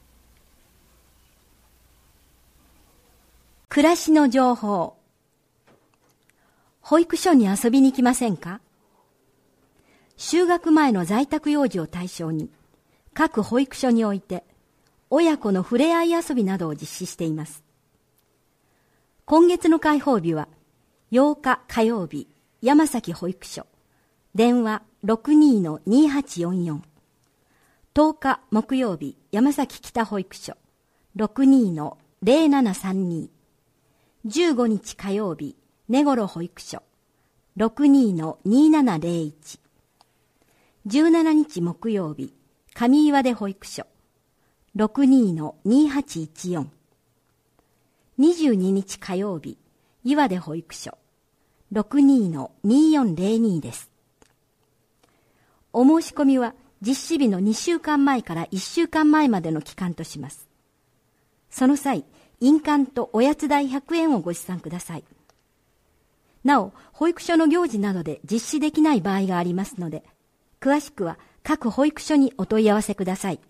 Speaker 17: 暮らしの情報。保育所に遊びに来ませんか？就学前の在宅幼児を対象に、各保育所において、親子の触れ合い遊びなどを実施しています。今月の開放日は、ようか火曜日、山崎保育所、電話 ろくにーのにはちよんよん。とおか木曜日、山崎北保育所、ろくにーのぜろななさんに。じゅうごにち火曜日、根頃保育所、ろくにーのにななぜろいち。じゅうしちにち木曜日、上岩出保育所、ろくにーのにはちいちよん。にじゅうににち火曜日、岩出保育所、ろくにーのによんぜろにです。お申し込みは実施日のにしゅうかんまえからいっしゅうかんまえまでの期間とします。その際、印鑑とおやつ代ひゃくえんをご持参ください。なお、保育所の行事などで実施できない場合がありますので、詳しくは各保育所にお問い合わせください。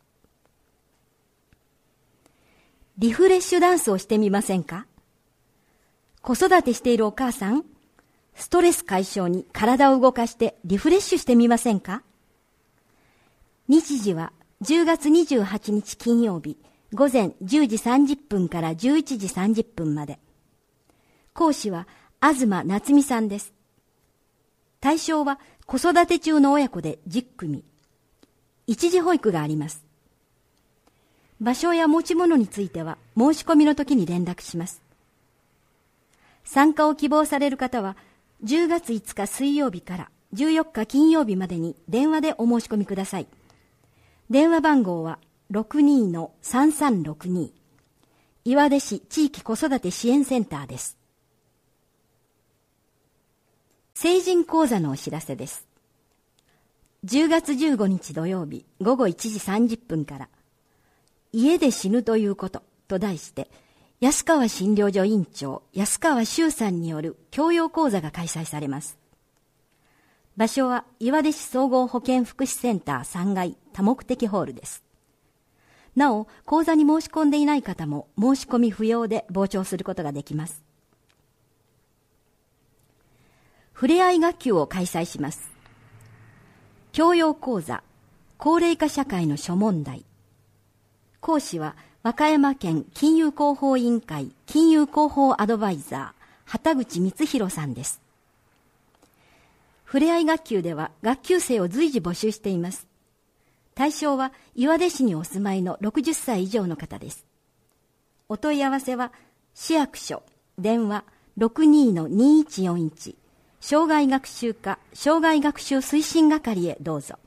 Speaker 17: リフレッシュダンスをしてみませんか？子育てしているお母さん、ストレス解消に体を動かしてリフレッシュしてみませんか？日時はじゅうがつにじゅうはちにち金曜日、午前じゅうじさんじゅっぷんからじゅういちじさんじゅっぷんまで。講師は東夏美さんです。対象は子育て中の親子でじゅっくみ。一時保育があります。場所や持ち物については申し込みの時に連絡します。参加を希望される方はじゅうがついつか水曜日からじゅうよっか金曜日までに電話でお申し込みください。電話番号は ろくにーのさんさんろくに。岩出市地域子育て支援センターです。成人講座のお知らせです。じゅうがつじゅうごにち土曜日午後いちじさんじゅっぷんから、家で死ぬということと題して、 安川診療所院長安川修さんによる教養講座が開催されます。場所は岩出市総合保健福祉センターさんがい多目的ホールです。なお、講座に申し込んでいない方も申し込み不要で傍聴することができます。ふれあい学級を開催します。教養講座、高齢化社会の諸問題。講師は和歌山県金融広報委員会金融広報アドバイザー、畑口光弘さんです。ふれあい学級では学級生を随時募集しています。対象は岩出市にお住まいのろくじゅっさい以上の方です。お問い合わせは市役所電話 ろくにーのにいちよんいち 障害学習課障害学習推進係へどうぞ。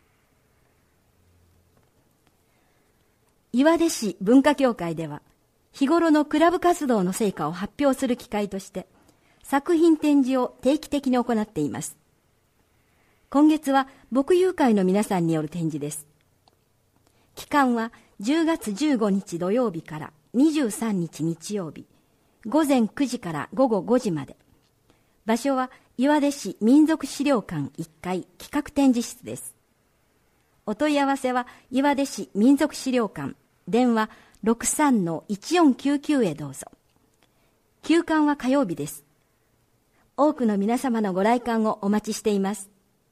Speaker 17: 岩出市文化協会では日頃のクラブ活動の成果を発表する機会として作品展示を定期的に行っています。今月は牧友会の皆さんによる展示です。期間はじゅうがつじゅうごにち土曜日からにじゅうさんにち日曜日、ごぜんくじからごごごじまで。場所は岩出市民族資料館いっかい企画展示室です。お問い合わせは岩出市民族資料館電話 ろくさんのいちよんきゅうきゅう へどうぞ。休館は火曜日です。多くの皆様のご来館をお待ちしています。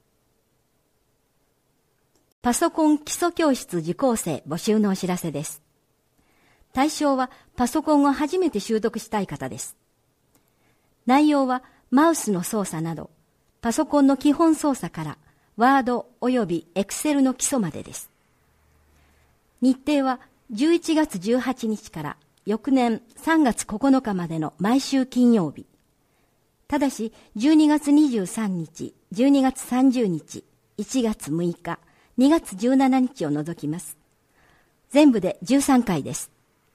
Speaker 17: パソコン基礎教室受講生募集のお知らせです。対象はパソコンを初めて習得したい方です。内容はマウスの操作など、パソコンの基本操作からワードおよびエクセルの基礎までです。日程はじゅういちがつじゅうはちにちから翌年さんがつここのかまでの毎週金曜日。ただしじゅうにがつにじゅうさんにち、じゅうにがつさんじゅうにち、いちがつむいか、にがつじゅうしちにちを除きます。全部でじゅうさんかいです。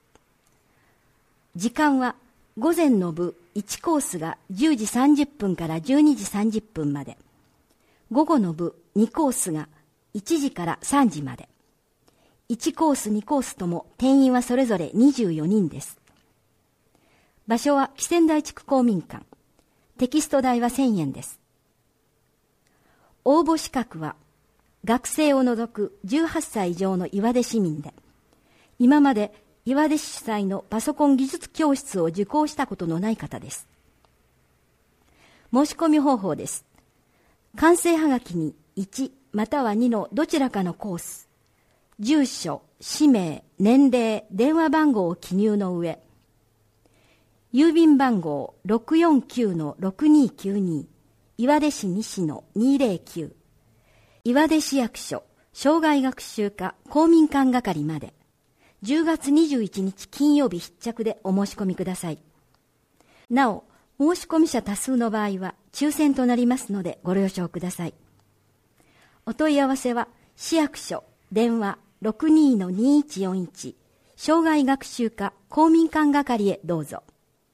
Speaker 17: 時間は午前の部いちコースがじゅうじさんじゅっぷんからじゅうにじさんじゅっぷんまで、午後の部にコースがいちじからさんじまで。いちコースにコースとも定員はそれぞれにじゅうよにんです。場所は木仙台地区公民館。テキスト代はせんえんです。応募資格は学生を除くじゅうはっさい以上の岩出市民で、今まで岩出市主催のパソコン技術教室を受講したことのない方です。申し込み方法です。完成はがきにいちまたはにのどちらかのコース、住所、氏名、年齢、電話番号を記入の上、郵便番号 ろくよんきゅうのろくにきゅうに 岩出市西のにぜろきゅう、岩出市役所障害学習課公民館係までじゅうがつにじゅういちにち金曜日必着でお申し込みください。なお、申し込み者多数の場合は抽選となりますのでご了承ください。お問い合わせは市役所電話 ろくにーのにいちよんいち 障害学習課公民館係へどうぞ。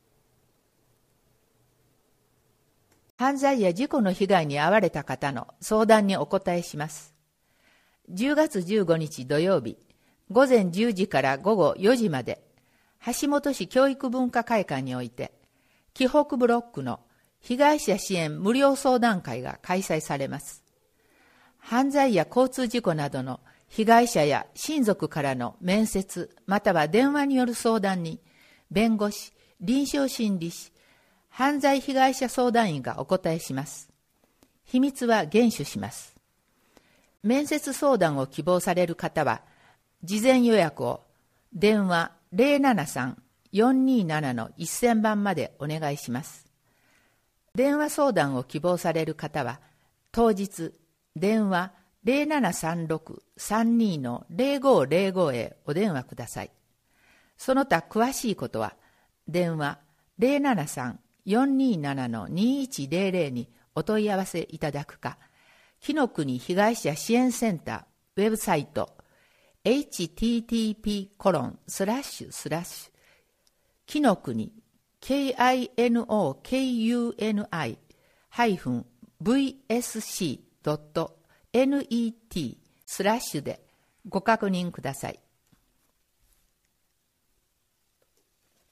Speaker 18: 犯罪や事故の被害に遭われた方の相談にお答えします。じゅうがつじゅうごにち土曜日、ごぜんじゅうじからごごよじまで、橋本市教育文化会館において、紀北ブロックの被害者支援無料相談会が開催されます。犯罪や交通事故などの被害者や親族からの面接または電話による相談に、弁護士、臨床心理士、犯罪被害者相談員がお答えします。秘密は厳守します。面接相談を希望される方は、事前予約を電話 ゼロななさん よんにーなな のせんばんまでお願いします。電話相談を希望される方は、当日、電話 ゼロななさんろく さんにー のゼロごゼロご へお電話ください。その他詳しいことは、電話 ゼロななさん よんにーなな のにいちゼロゼロ にお問い合わせいただくか、紀の国被害者支援センターウェブサイト エイチティーティーピーコロンスラッシュスラッシュ紀の国 ケーアイエヌオーケーユーエヌアイ ハイフン ブイエスシー ドット ネット スラッシュでご確認ください。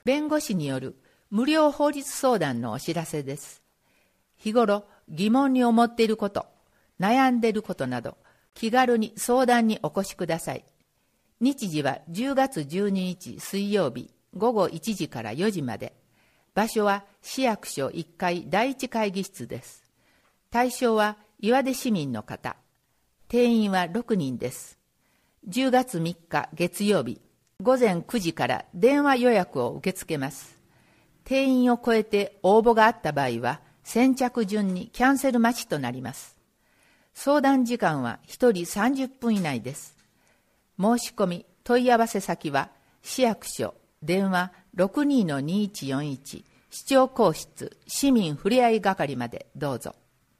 Speaker 18: 弁護士による無料法律相談のお知らせです。日頃疑問に思っていること、悩んでいることなど、気軽に相談にお越しください。日時はじゅうがつじゅうににち水曜日ごごいちじからよじまで。場所は市役所いっかいだいいち会議室です。対象は岩出市民の方。定員はろくにんです。じゅうがつみっか月曜日ごぜんくじから電話予約を受け付けます。定員を超えて応募があった場合は先着順にキャンセル待ちとなります。相談時間はひとりさんじゅっぷん以内です。申し込み問い合わせ先は市役所電話 ろくにーのにいちよんいち 市長公室市民ふれあい係までどうぞ。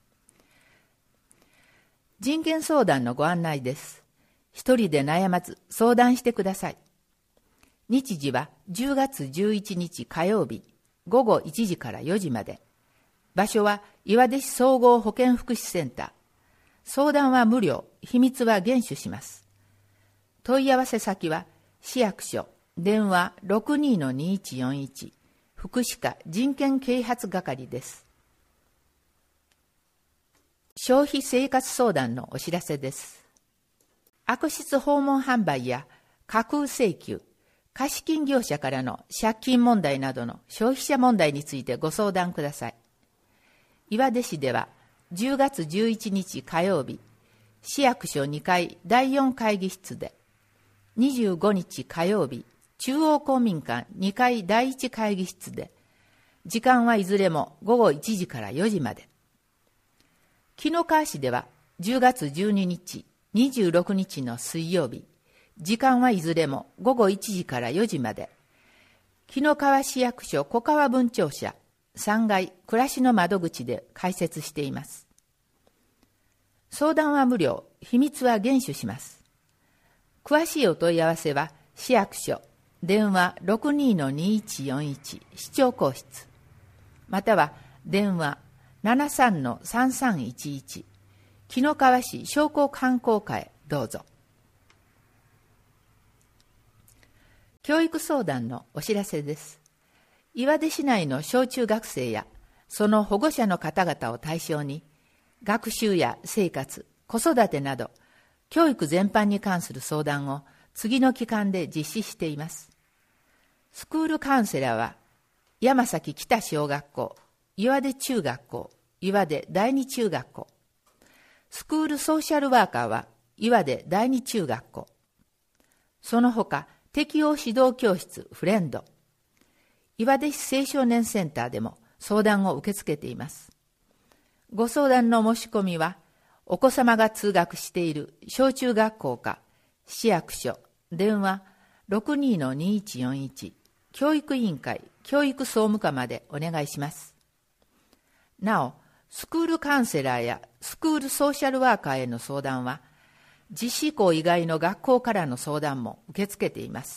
Speaker 18: 人権相談のご案内です。一人で悩まず相談してください。日時はじゅうがつじゅういちにち火曜日ごごいちじからよじまで。場所は岩出市総合保健福祉センター。相談は無料、秘密は厳守します。問い合わせ先は市役所電話 ろくにーのにいちよんいち 福祉課人権啓発係です。消費生活相談のお知らせです。悪質訪問販売や架空請求、貸金業者からの借金問題などの消費者問題についてご相談ください。岩出市ではじゅうがつじゅういちにち火曜日、市役所にかいだいよん会議室で、にじゅうごにち火曜日、中央公民館にかいだいいち会議室で、時間はいずれもごごいちじからよじまで。紀の川市ではじゅうがつじゅうににち、にじゅうろくにちの水曜日、時間はいずれもごごいちじからよじまで。紀の川市役所小川分庁舎さんがい暮らしの窓口で開設しています。相談は無料、秘密は厳守します。詳しいお問い合わせは市役所電話 ろくにーのにいちよんいち 市長公室または電話 ななさんのさんさんいちいち 紀の川市商工観光課へどうぞ。教育相談のお知らせです。岩出市内の小中学生やその保護者の方々を対象に学習や生活、子育てなど教育全般に関する相談を次の期間で実施しています。スクールカウンセラーは山崎北小学校、岩出中学校、岩出第二中学校。スクールソーシャルワーカーは岩出第二中学校。その他、適応指導教室フレンド。岩出市青少年センターでも相談を受け付けています。ご相談の申し込みは、お子様が通学している小中学校か、市役所、電話 ろくにーのにいちよんいち 教育委員会教育総務課までお願いします。なお、スクールカウンセラーやスクールソーシャルワーカーへの相談は、実施校以外の学校からの相談も受け付けています。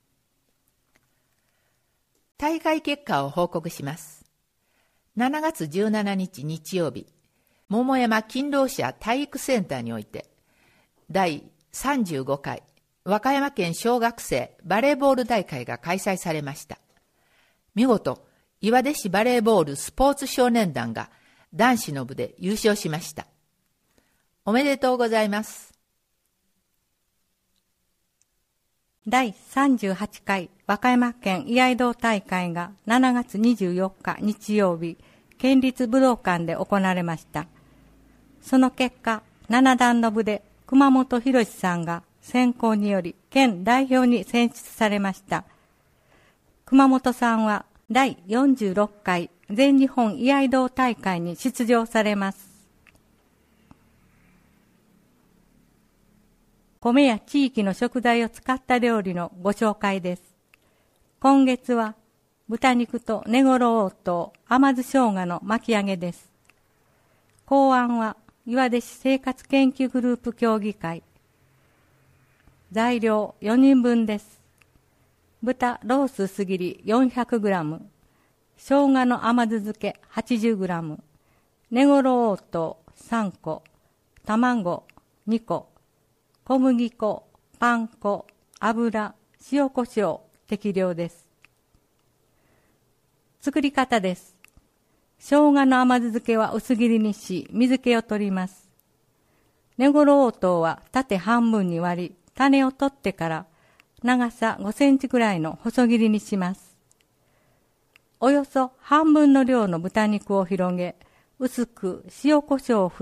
Speaker 18: 大会結果を報告します。しちがつじゅうしちにち日曜日、桃山勤労者体育センターにおいて、だいさんじゅうごかい和歌山県小学生バレーボール大会が開催されました。見事、岩出市バレーボールスポーツ少年団が男子の部で優勝しました。おめでとうございます。
Speaker 19: だいさんじゅうはちかい和歌山県居合道大会がしちがつにじゅうよっか日曜日、県立武道館で行われました。その結果、ななだんの部で熊本博さんが選考により県代表に選出されました。熊本さんはだいよんじゅうろっかい全日本居合道大会に出場されます。米や地域の食材を使った料理のご紹介です。今月は豚肉と根ごろ黄桃、甘酢生姜の巻き揚げです。考案は岩出市生活研究グループ協議会。材料よにんぶんです。豚ロース薄切り よんひゃくグラム、生姜の甘酢漬け はちじゅうグラム、根ごろ黄桃さんこ、卵にこ、小麦粉、パン粉、油、塩コショウ適量です。 作り方です。生姜の甘酢漬けは薄切りにし、水気を取ります。根ごろ応答は縦半分に割り、種を取ってから長さごセンチくらいの細切りにします。およそ半分の量の豚肉を広げ、薄く塩コショウを振って、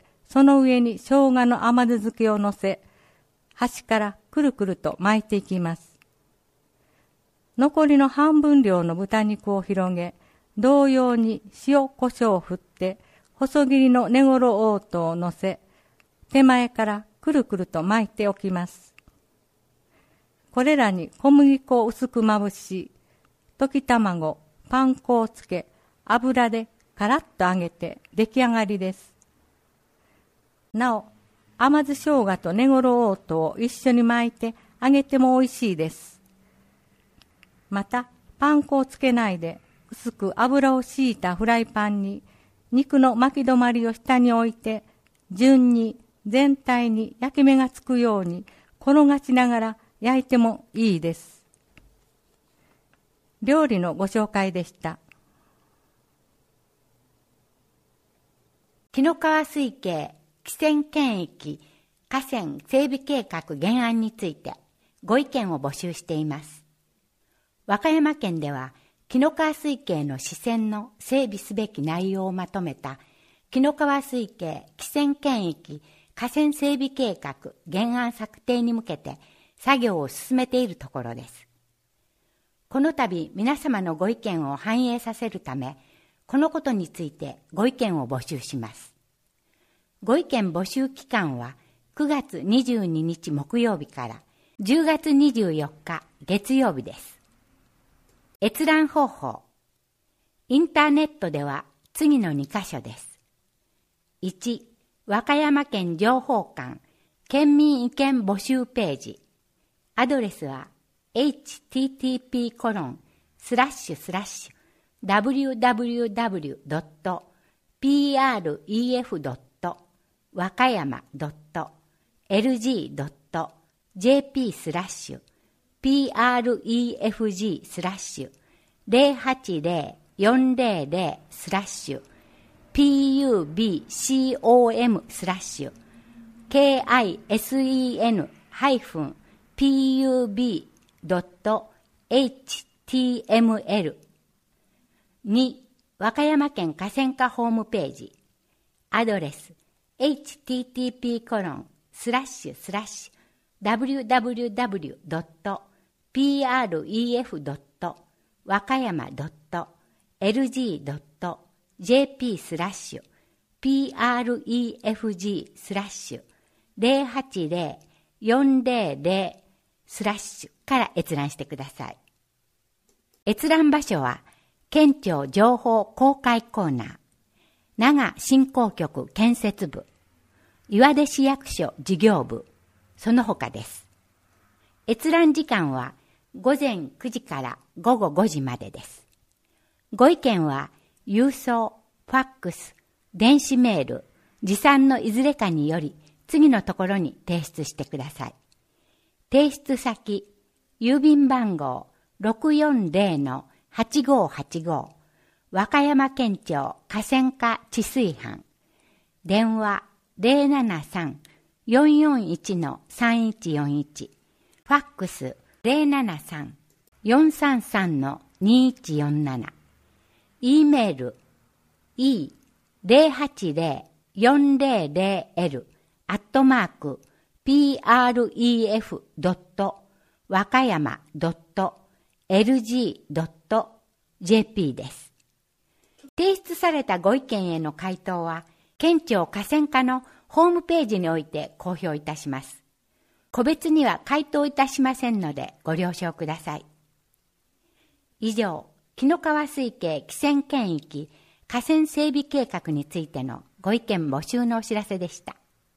Speaker 19: その上に生姜の甘酢漬けを乗せ、端からくるくると巻いていきます。残りの半分量の豚肉を広げ、同様に塩コショウを振って、細切りの根ごろ応答を乗せ、手前からくるくると巻いておきます。これらに小麦粉を薄くまぶし、溶き卵、パン粉をつけ、油でカラッと揚げて出来上がりです。なお、甘酢生姜と根ごろ応答を一緒に巻いて揚げても美味しいです。また、パン粉をつけないで、薄く油を敷いたフライパンに、肉の巻き止まりを下に置いて、順に全体に焼き目がつくように転がしながら焼いてもいいです。料理のご紹介でした。
Speaker 1: 紀の川水系汽船県域河川整備計画原案についてご意見を募集しています。和歌山県では紀の川水系の支線の整備すべき内容をまとめた紀の川水系汽船県域河川整備計画原案策定に向けて作業を進めているところです。この度皆様のご意見を反映させるため、このことについてご意見を募集します。ご意見募集期間はくがつにじゅうににち木曜日からじゅうがつにじゅうよっか月曜日です。閲覧方法。インターネットでは次のにかしょです。いち、和歌山県情報館県民意見募集ページ。アドレスは エイチティーティーピーコロンスラッシュスラッシュダブリューダブリューダブリュードットピーアールイーエフドット和歌山ドットエルジードットジェーピースラッシュピーアールイーエフジースラッシュゼロはちゼロよんゼロゼロスラッシュピーユービーシーオーエムスラッシュ ケーアイエスイーエヌ ハイフン ピーユービードットエイチティーエムエル に、和歌山県河川課ホームページ。アドレス エイチティーティーピーコロンスラッシュスラッシュダブリューダブリューダブリュードットピーアールイーエフドット和歌山ドットエルジードットジェーピースラッシュピーアールイーエフジースラッシュゼロはちゼロよんゼロゼロスラッシュから閲覧してください。閲覧場所は県庁情報公開コーナー、長振興局建設部、岩出市役所事業部、その他です。閲覧時間はごぜんくじからごごごじまでです。ご意見は郵送、ファックス、電子メール、持参のいずれかにより次のところに提出してください。提出先、郵便番号 ろくよんゼロのはちごーはちごー 和歌山県庁河川課治水班、電話 ゼロななさん よんよんいちのさんいちよんいち、ファックス ゼロななさん よんさんさんのにいちよんなな、E メール イーゼロはちゼロよんゼロゼロエル アットマーク ピーアールイーエフドット和歌山ドットエルジードットジェーピー です。提出されたご意見への回答は、県庁河川課のホームページにおいて公表いたします。個別には回答いたしませんのでご了承ください。以上、紀の川水系汽船県域河川整備計画についてのご意見募集のお知らせでした。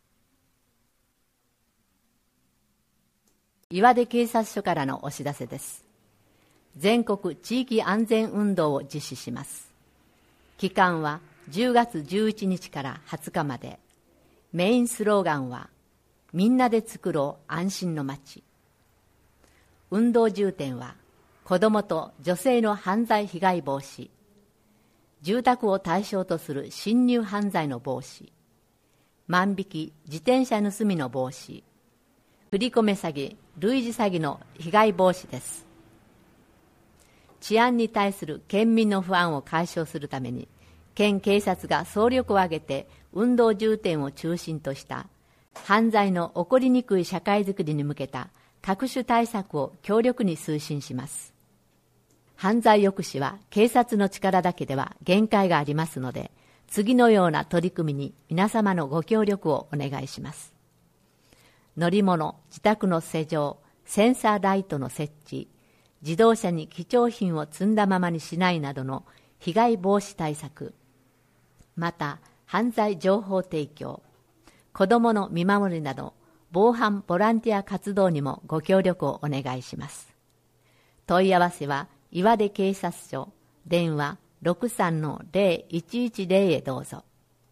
Speaker 8: 岩出警察署からのお知らせです。全国地域安全運動を実施します。期間はじゅうがつじゅういちにちからはつかまで。メインスローガンは、みんなで作ろう安心の街。運動重点は、 子どもと女性の犯罪被害防止、住宅を対象とする侵入犯罪の防止、万引き、自転車盗みの防止、振り込め詐欺、類似詐欺の被害防止です。治安に対する県民の不安を解消するために、県警察が総力を挙げて運動重点を中心とした犯罪の起こりにくい社会づくりに向けた各種対策を強力に推進します。犯罪抑止は警察の力だけでは限界がありますので、次のような取り組みに皆様のご協力をお願いします。乗り物、自宅の施錠、センサーライトの設置、自動車に貴重品を積んだままにしないなどの被害防止対策、また犯罪情報提供、子どもの見守りなど防犯ボランティア活動にもご協力をお願いします。問い合わせは岩出警察署、電話 ろくさんのゼロいちいちゼロ へどうぞ。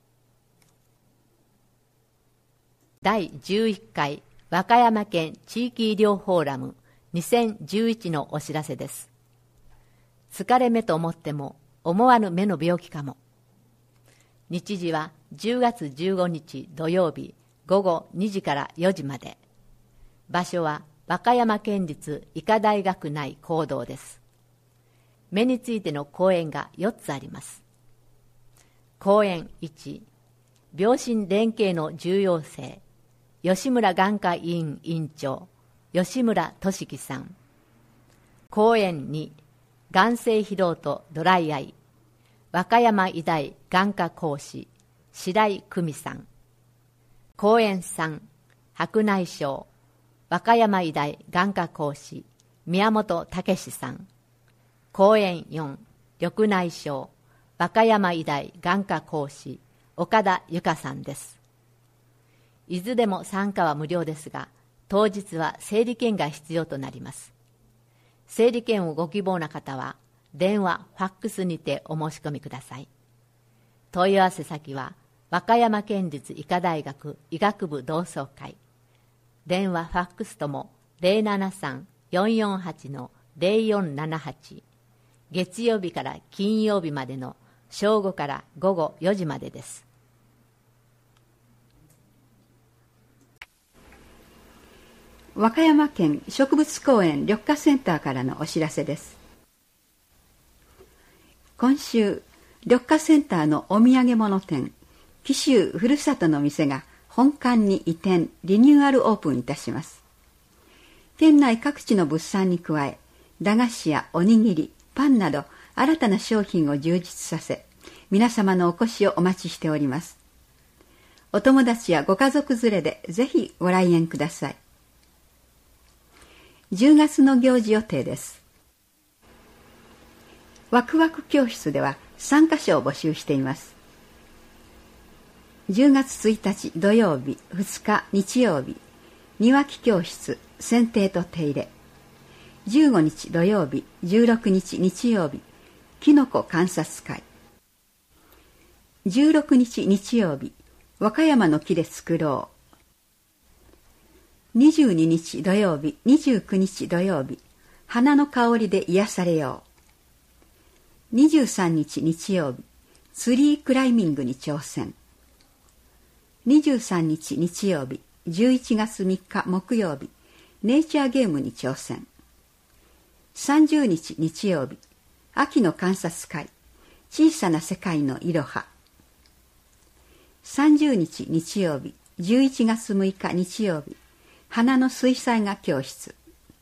Speaker 8: だいじゅういっかい和歌山県地域医療フォーラムにせんじゅういちのお知らせです。疲れ目と思っても思わぬ目の病気かも。日時はじゅうがつじゅうごにち土曜日ごごにじからよじまで。場所は和歌山県立医科大学内講堂です。目についての講演がよっつあります。講演いち、病診連携の重要性、吉村眼科医院院長、吉村俊樹さん。講演に、眼性疲労とドライアイ、和歌山医大眼科講師、白井久美さん。講演さん、白内障、和歌山医大眼科講師、宮本武さん。講演よん、緑内障、和歌山医大眼科講師、岡田由香さんです。いずれも参加は無料ですが、当日は整理券が必要となります。整理券をご希望な方は、電話、ファックスにてお申し込みください。問い合わせ先は、和歌山県立医科大学医学部同窓会。電話、ファックスとも ゼロななさん よんよんはち のゼロよんななはち。月曜日から金曜日までの正午から午後よじまでです。
Speaker 10: 和歌山県植物公園緑化センターからのお知らせです。今週、緑化センターのお土産物店、紀州ふるさとの店が本館に移転、リニューアルオープンいたします。店内各地の物産に加え、駄菓子やおにぎり、パンなど新たな商品を充実させ、皆様のお越しをお待ちしております。お友達やご家族連れでぜひご来園ください。じゅうがつの行事予定です。ワクワク教室では参加者を募集しています。じゅうがつついたち土曜日、ふつか日曜日、庭木教室、剪定と手入れ。じゅうごにち土曜日、じゅうろくにち日曜日、きのこ観察会。じゅうろくにち日曜日、和歌山の木で作ろう。にじゅうににち土曜日、にじゅうくにち土曜日、花の香りで癒されよう。にじゅうさんにち日曜日、ツリークライミングに挑戦。にじゅうさんにち日曜日、じゅういちがつみっか木曜日、ネイチャーゲームに挑戦。さんじゅうにち日曜日、秋の観察会、小さな世界のいろは。さんじゅうにち日曜日、じゅういちがつむいか日曜日、花の水彩画教室。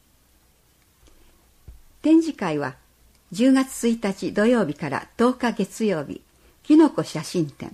Speaker 10: 展示会はじゅうがつついたち土曜日からとおか月曜日、きのこ写真展。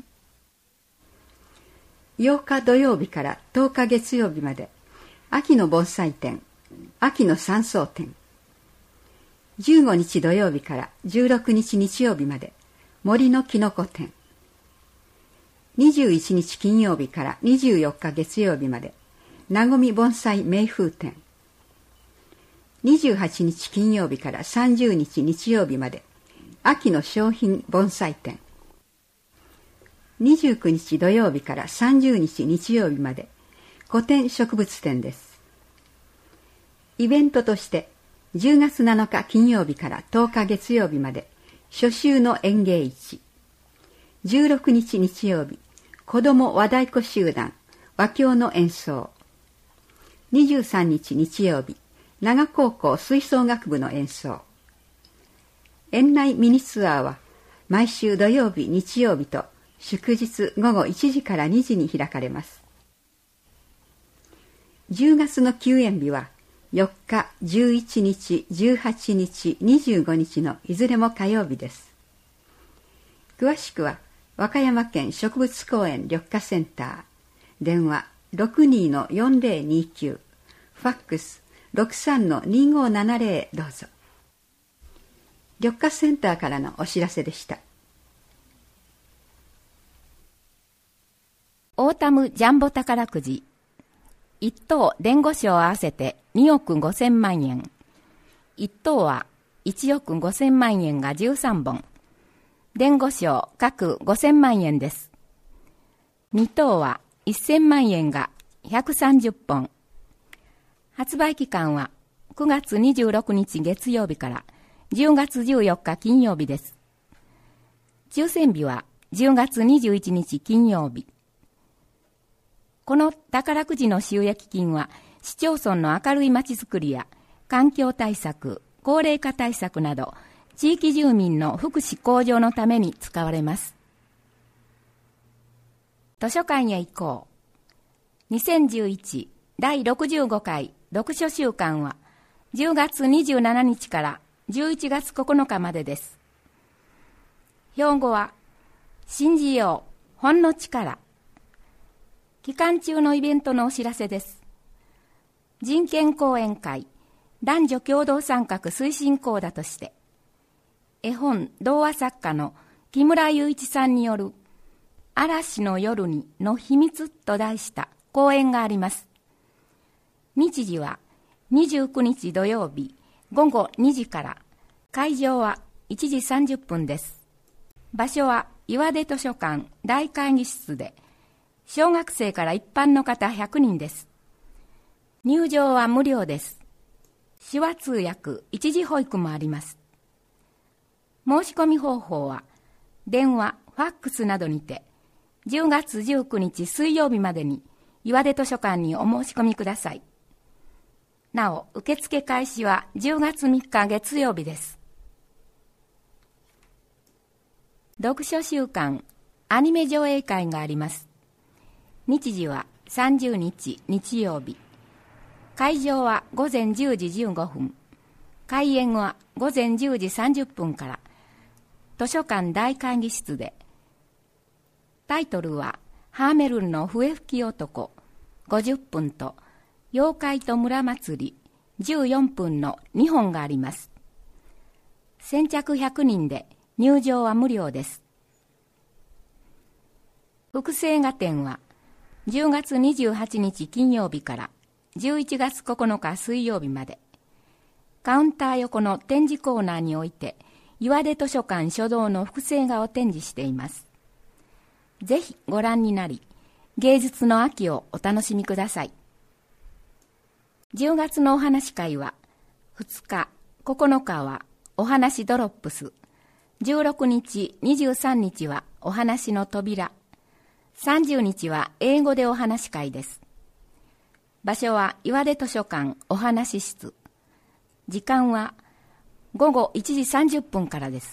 Speaker 10: ようか土曜日からとおか月曜日まで、秋の盆栽展、秋の山荘展。じゅうごにち土曜日からじゅうろくにち日曜日まで、森のきのこ展。にじゅういちにち金曜日からにじゅうよっか月曜日まで、なごみ盆栽名風展。にじゅうはちにち金曜日からさんじゅうにち日曜日まで、秋の商品盆栽展。にじゅうくにち土曜日からさんじゅうにち日曜日まで、古典植物展です。イベントとして、 じゅうがつなのか金曜日からとおか月曜日まで初秋の演芸市。じゅうろくにち日曜日、子ども和太鼓集団和教の演奏。にじゅうさんにち日曜日、長高校吹奏楽部の演奏。園内ミニツアーは毎週土曜日日曜日と祝日午後いちじからにじに開かれます。じゅうがつの休園日はよっか、じゅういちにち、じゅうはちにち、にじゅうごにちのいずれも火曜日です。詳しくは和歌山県植物公園緑化センター、電話 ろくにーのよんぜろにきゅう、ファックス ろくさんのにごななぜろ どうぞ。緑化センターからのお知らせでした。
Speaker 2: オータムジャンボ宝くじいっ等前後賞合わせてにおくごせんまんえん。いっ等はいちおくごせんまんえんがじゅうさんぼん。前後賞各ごせんまんえんです。に等はせんまんえんがひゃくさんじゅっぽん。発売期間はくがつにじゅうろくにち月曜日からじゅうがつじゅうよっか金曜日です。抽選日はじゅうがつにじゅういちにち金曜日。この宝くじの収益金は市町村の明るいまちづくりや環境対策、高齢化対策など地域住民の福祉向上のために使われます。図書館へ行こう。にせんじゅういちだいろくじゅうごかい読書週間はじゅうがつにじゅうしちにちからじゅういちがつここのかまでです。標語は信じよう本の力。期間中のイベントのお知らせです。人権講演会男女共同参画推進講座として絵本童話作家の木村雄一さんによる嵐の夜にの秘密と題した講演があります。日時はにじゅうくにち土曜日ごごにじから、会場はいちじさんじゅっぷんです。場所は岩出図書館大会議室で、小学生から一般の方ひゃくにんです。入場は無料です。手話通訳、一時保育もあります。申し込み方法は、電話、ファックスなどにて、じゅうがつじゅうくにち水曜日までに岩出図書館にお申し込みください。なお、受付開始はじゅうがつみっか月曜日です。読書週間アニメ上映会があります。日時はさんじゅうにち日曜日。会場はごぜんじゅうじじゅうごふん。開演はごぜんじゅうじさんじゅっぷんから。図書館大会議室で。タイトルはハーメルンの笛吹き男ごじゅっぷんと妖怪と村祭りじゅうよんぷんのにほんがあります。先着ひゃくにんで入場は無料です。複製画展はじゅうがつにじゅうはちにち金曜日からじゅういちがつここのか水曜日まで、カウンター横の展示コーナーにおいて岩出図書館書道の複製画を展示しています。ぜひご覧になり、芸術の秋をお楽しみください。じゅうがつのお話会はふつか、ここのかはお話ドロップス、じゅうろくにち、にじゅうさんにちはお話の扉、さんじゅうにちは英語でお話会です。場所は岩出図書館お話室。時間はごごいちじさんじゅっぷんからです。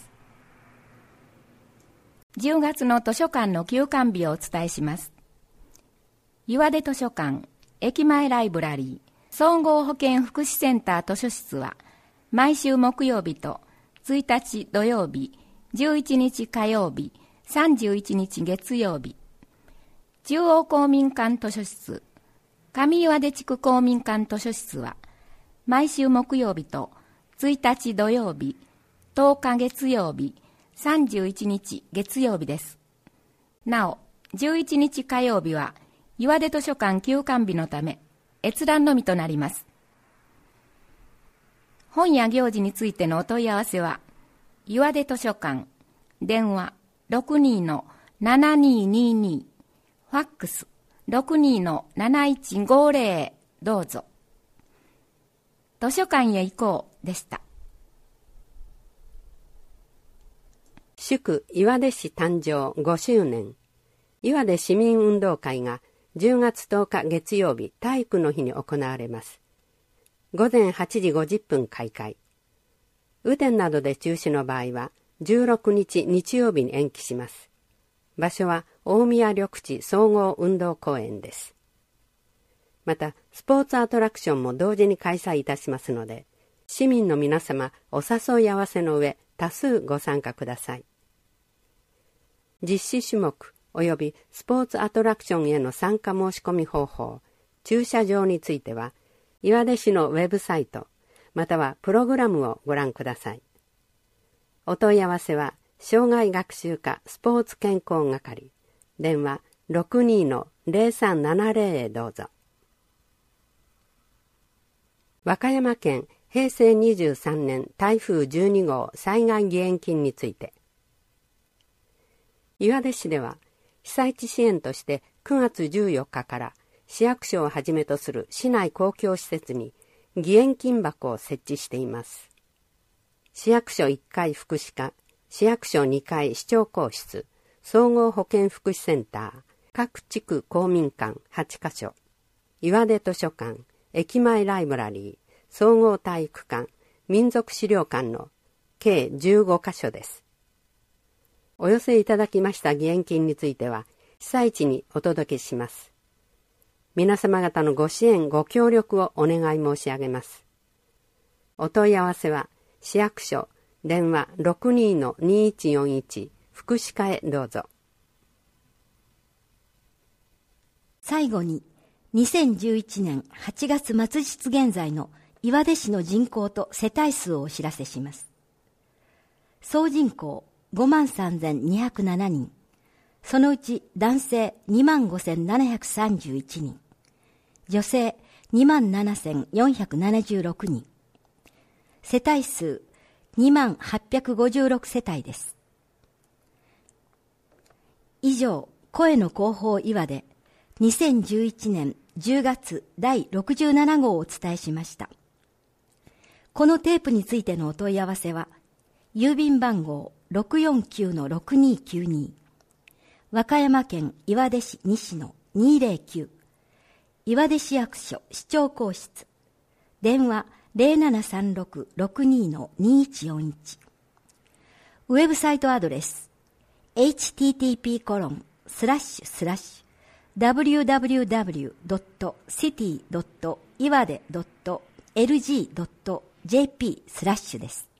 Speaker 2: じゅうがつの図書館の休館日をお伝えします。岩出図書館駅前ライブラリー総合保健福祉センター図書室は毎週木曜日とついたち土曜日、じゅういちにち火曜日、さんじゅういちにち月曜日、中央公民館図書室、上岩出地区公民館図書室は毎週木曜日とついたち土曜日、とおか月曜日、さんじゅういちにち月曜日です。なお、じゅういちにち火曜日は岩出図書館休館日のため閲覧のみとなります。本や行事についてのお問い合わせは岩出図書館電話 ろくにーのななにーにーにー ファックス ろくにーのなないちごぜろ どうぞ。図書館へ行こう
Speaker 11: でした。
Speaker 12: 祝岩出市誕生ごしゅうねん、岩出市民運動会がじゅうがつとおか月曜日体育の日に行われます。ごぜんはちじごじゅっぷん開会。雨天などで中止の場合はじゅうろくにち日曜日に延期します。場所は大宮緑地総合運動公園です。またスポーツアトラクションも同時に開催いたしますので、市民の皆様お誘い合わせの上多数ご参加ください。実施種目及びスポーツアトラクションへの参加申し込み方法、駐車場については岩出市のウェブサイトまたはプログラムをご覧ください。お問い合わせは障害学習課スポーツ健康係、電話 ろくにーのぜろさんななぜろ へどうぞ。和歌山県へいせいにじゅうさんねん台風じゅうにごう災害義援金について、岩出市では被災地支援としてくがつじゅうよっかから市役所をはじめとする市内公共施設に義援金箱を設置しています。市役所いっかい福祉課、市役所にかい市長公室、総合保健福祉センター、各地区公民館はちかしょ、岩出図書館、駅前ライブラリー、総合体育館、民族資料館の計じゅうごかしょです。お寄せいただきました義援金については被災地にお届けします。皆様方のご支援ご協力をお願い申し上げます。お問い合わせは市役所電話 ろくにーのにいちよんいち 福祉課へどうぞ。
Speaker 17: 最後ににせんじゅういちねんはちがつ末日現在の岩出市の人口と世帯数をお知らせします。総人口ごまんさんぜんにひゃくななにん、そのうち男性 にまんごせんななひゃくさんじゅういちにん、女性 にまんななせんよんひゃくななじゅうろくにん、世帯数にまんはっぴゃくごじゅうろくせたいです。以上、声の広報岩出にせんじゅういちねんじゅうがつだいろくじゅうななごうをお伝えしました。このテープについてのお問い合わせは郵便番号 ろくよんきゅうのろくにーきゅうに、和歌山県岩出市西のにーぜろきゅう、岩出市役所市長公室、電話 ぜろななさんろく ろくにーのにいちよんいち、ウェブサイトアドレス エイチティーティーピーコロンスラッシュスラッシュダブリューダブリューダブリュードットシティドット岩出ドットエルジードットジェーピー スラッシュです。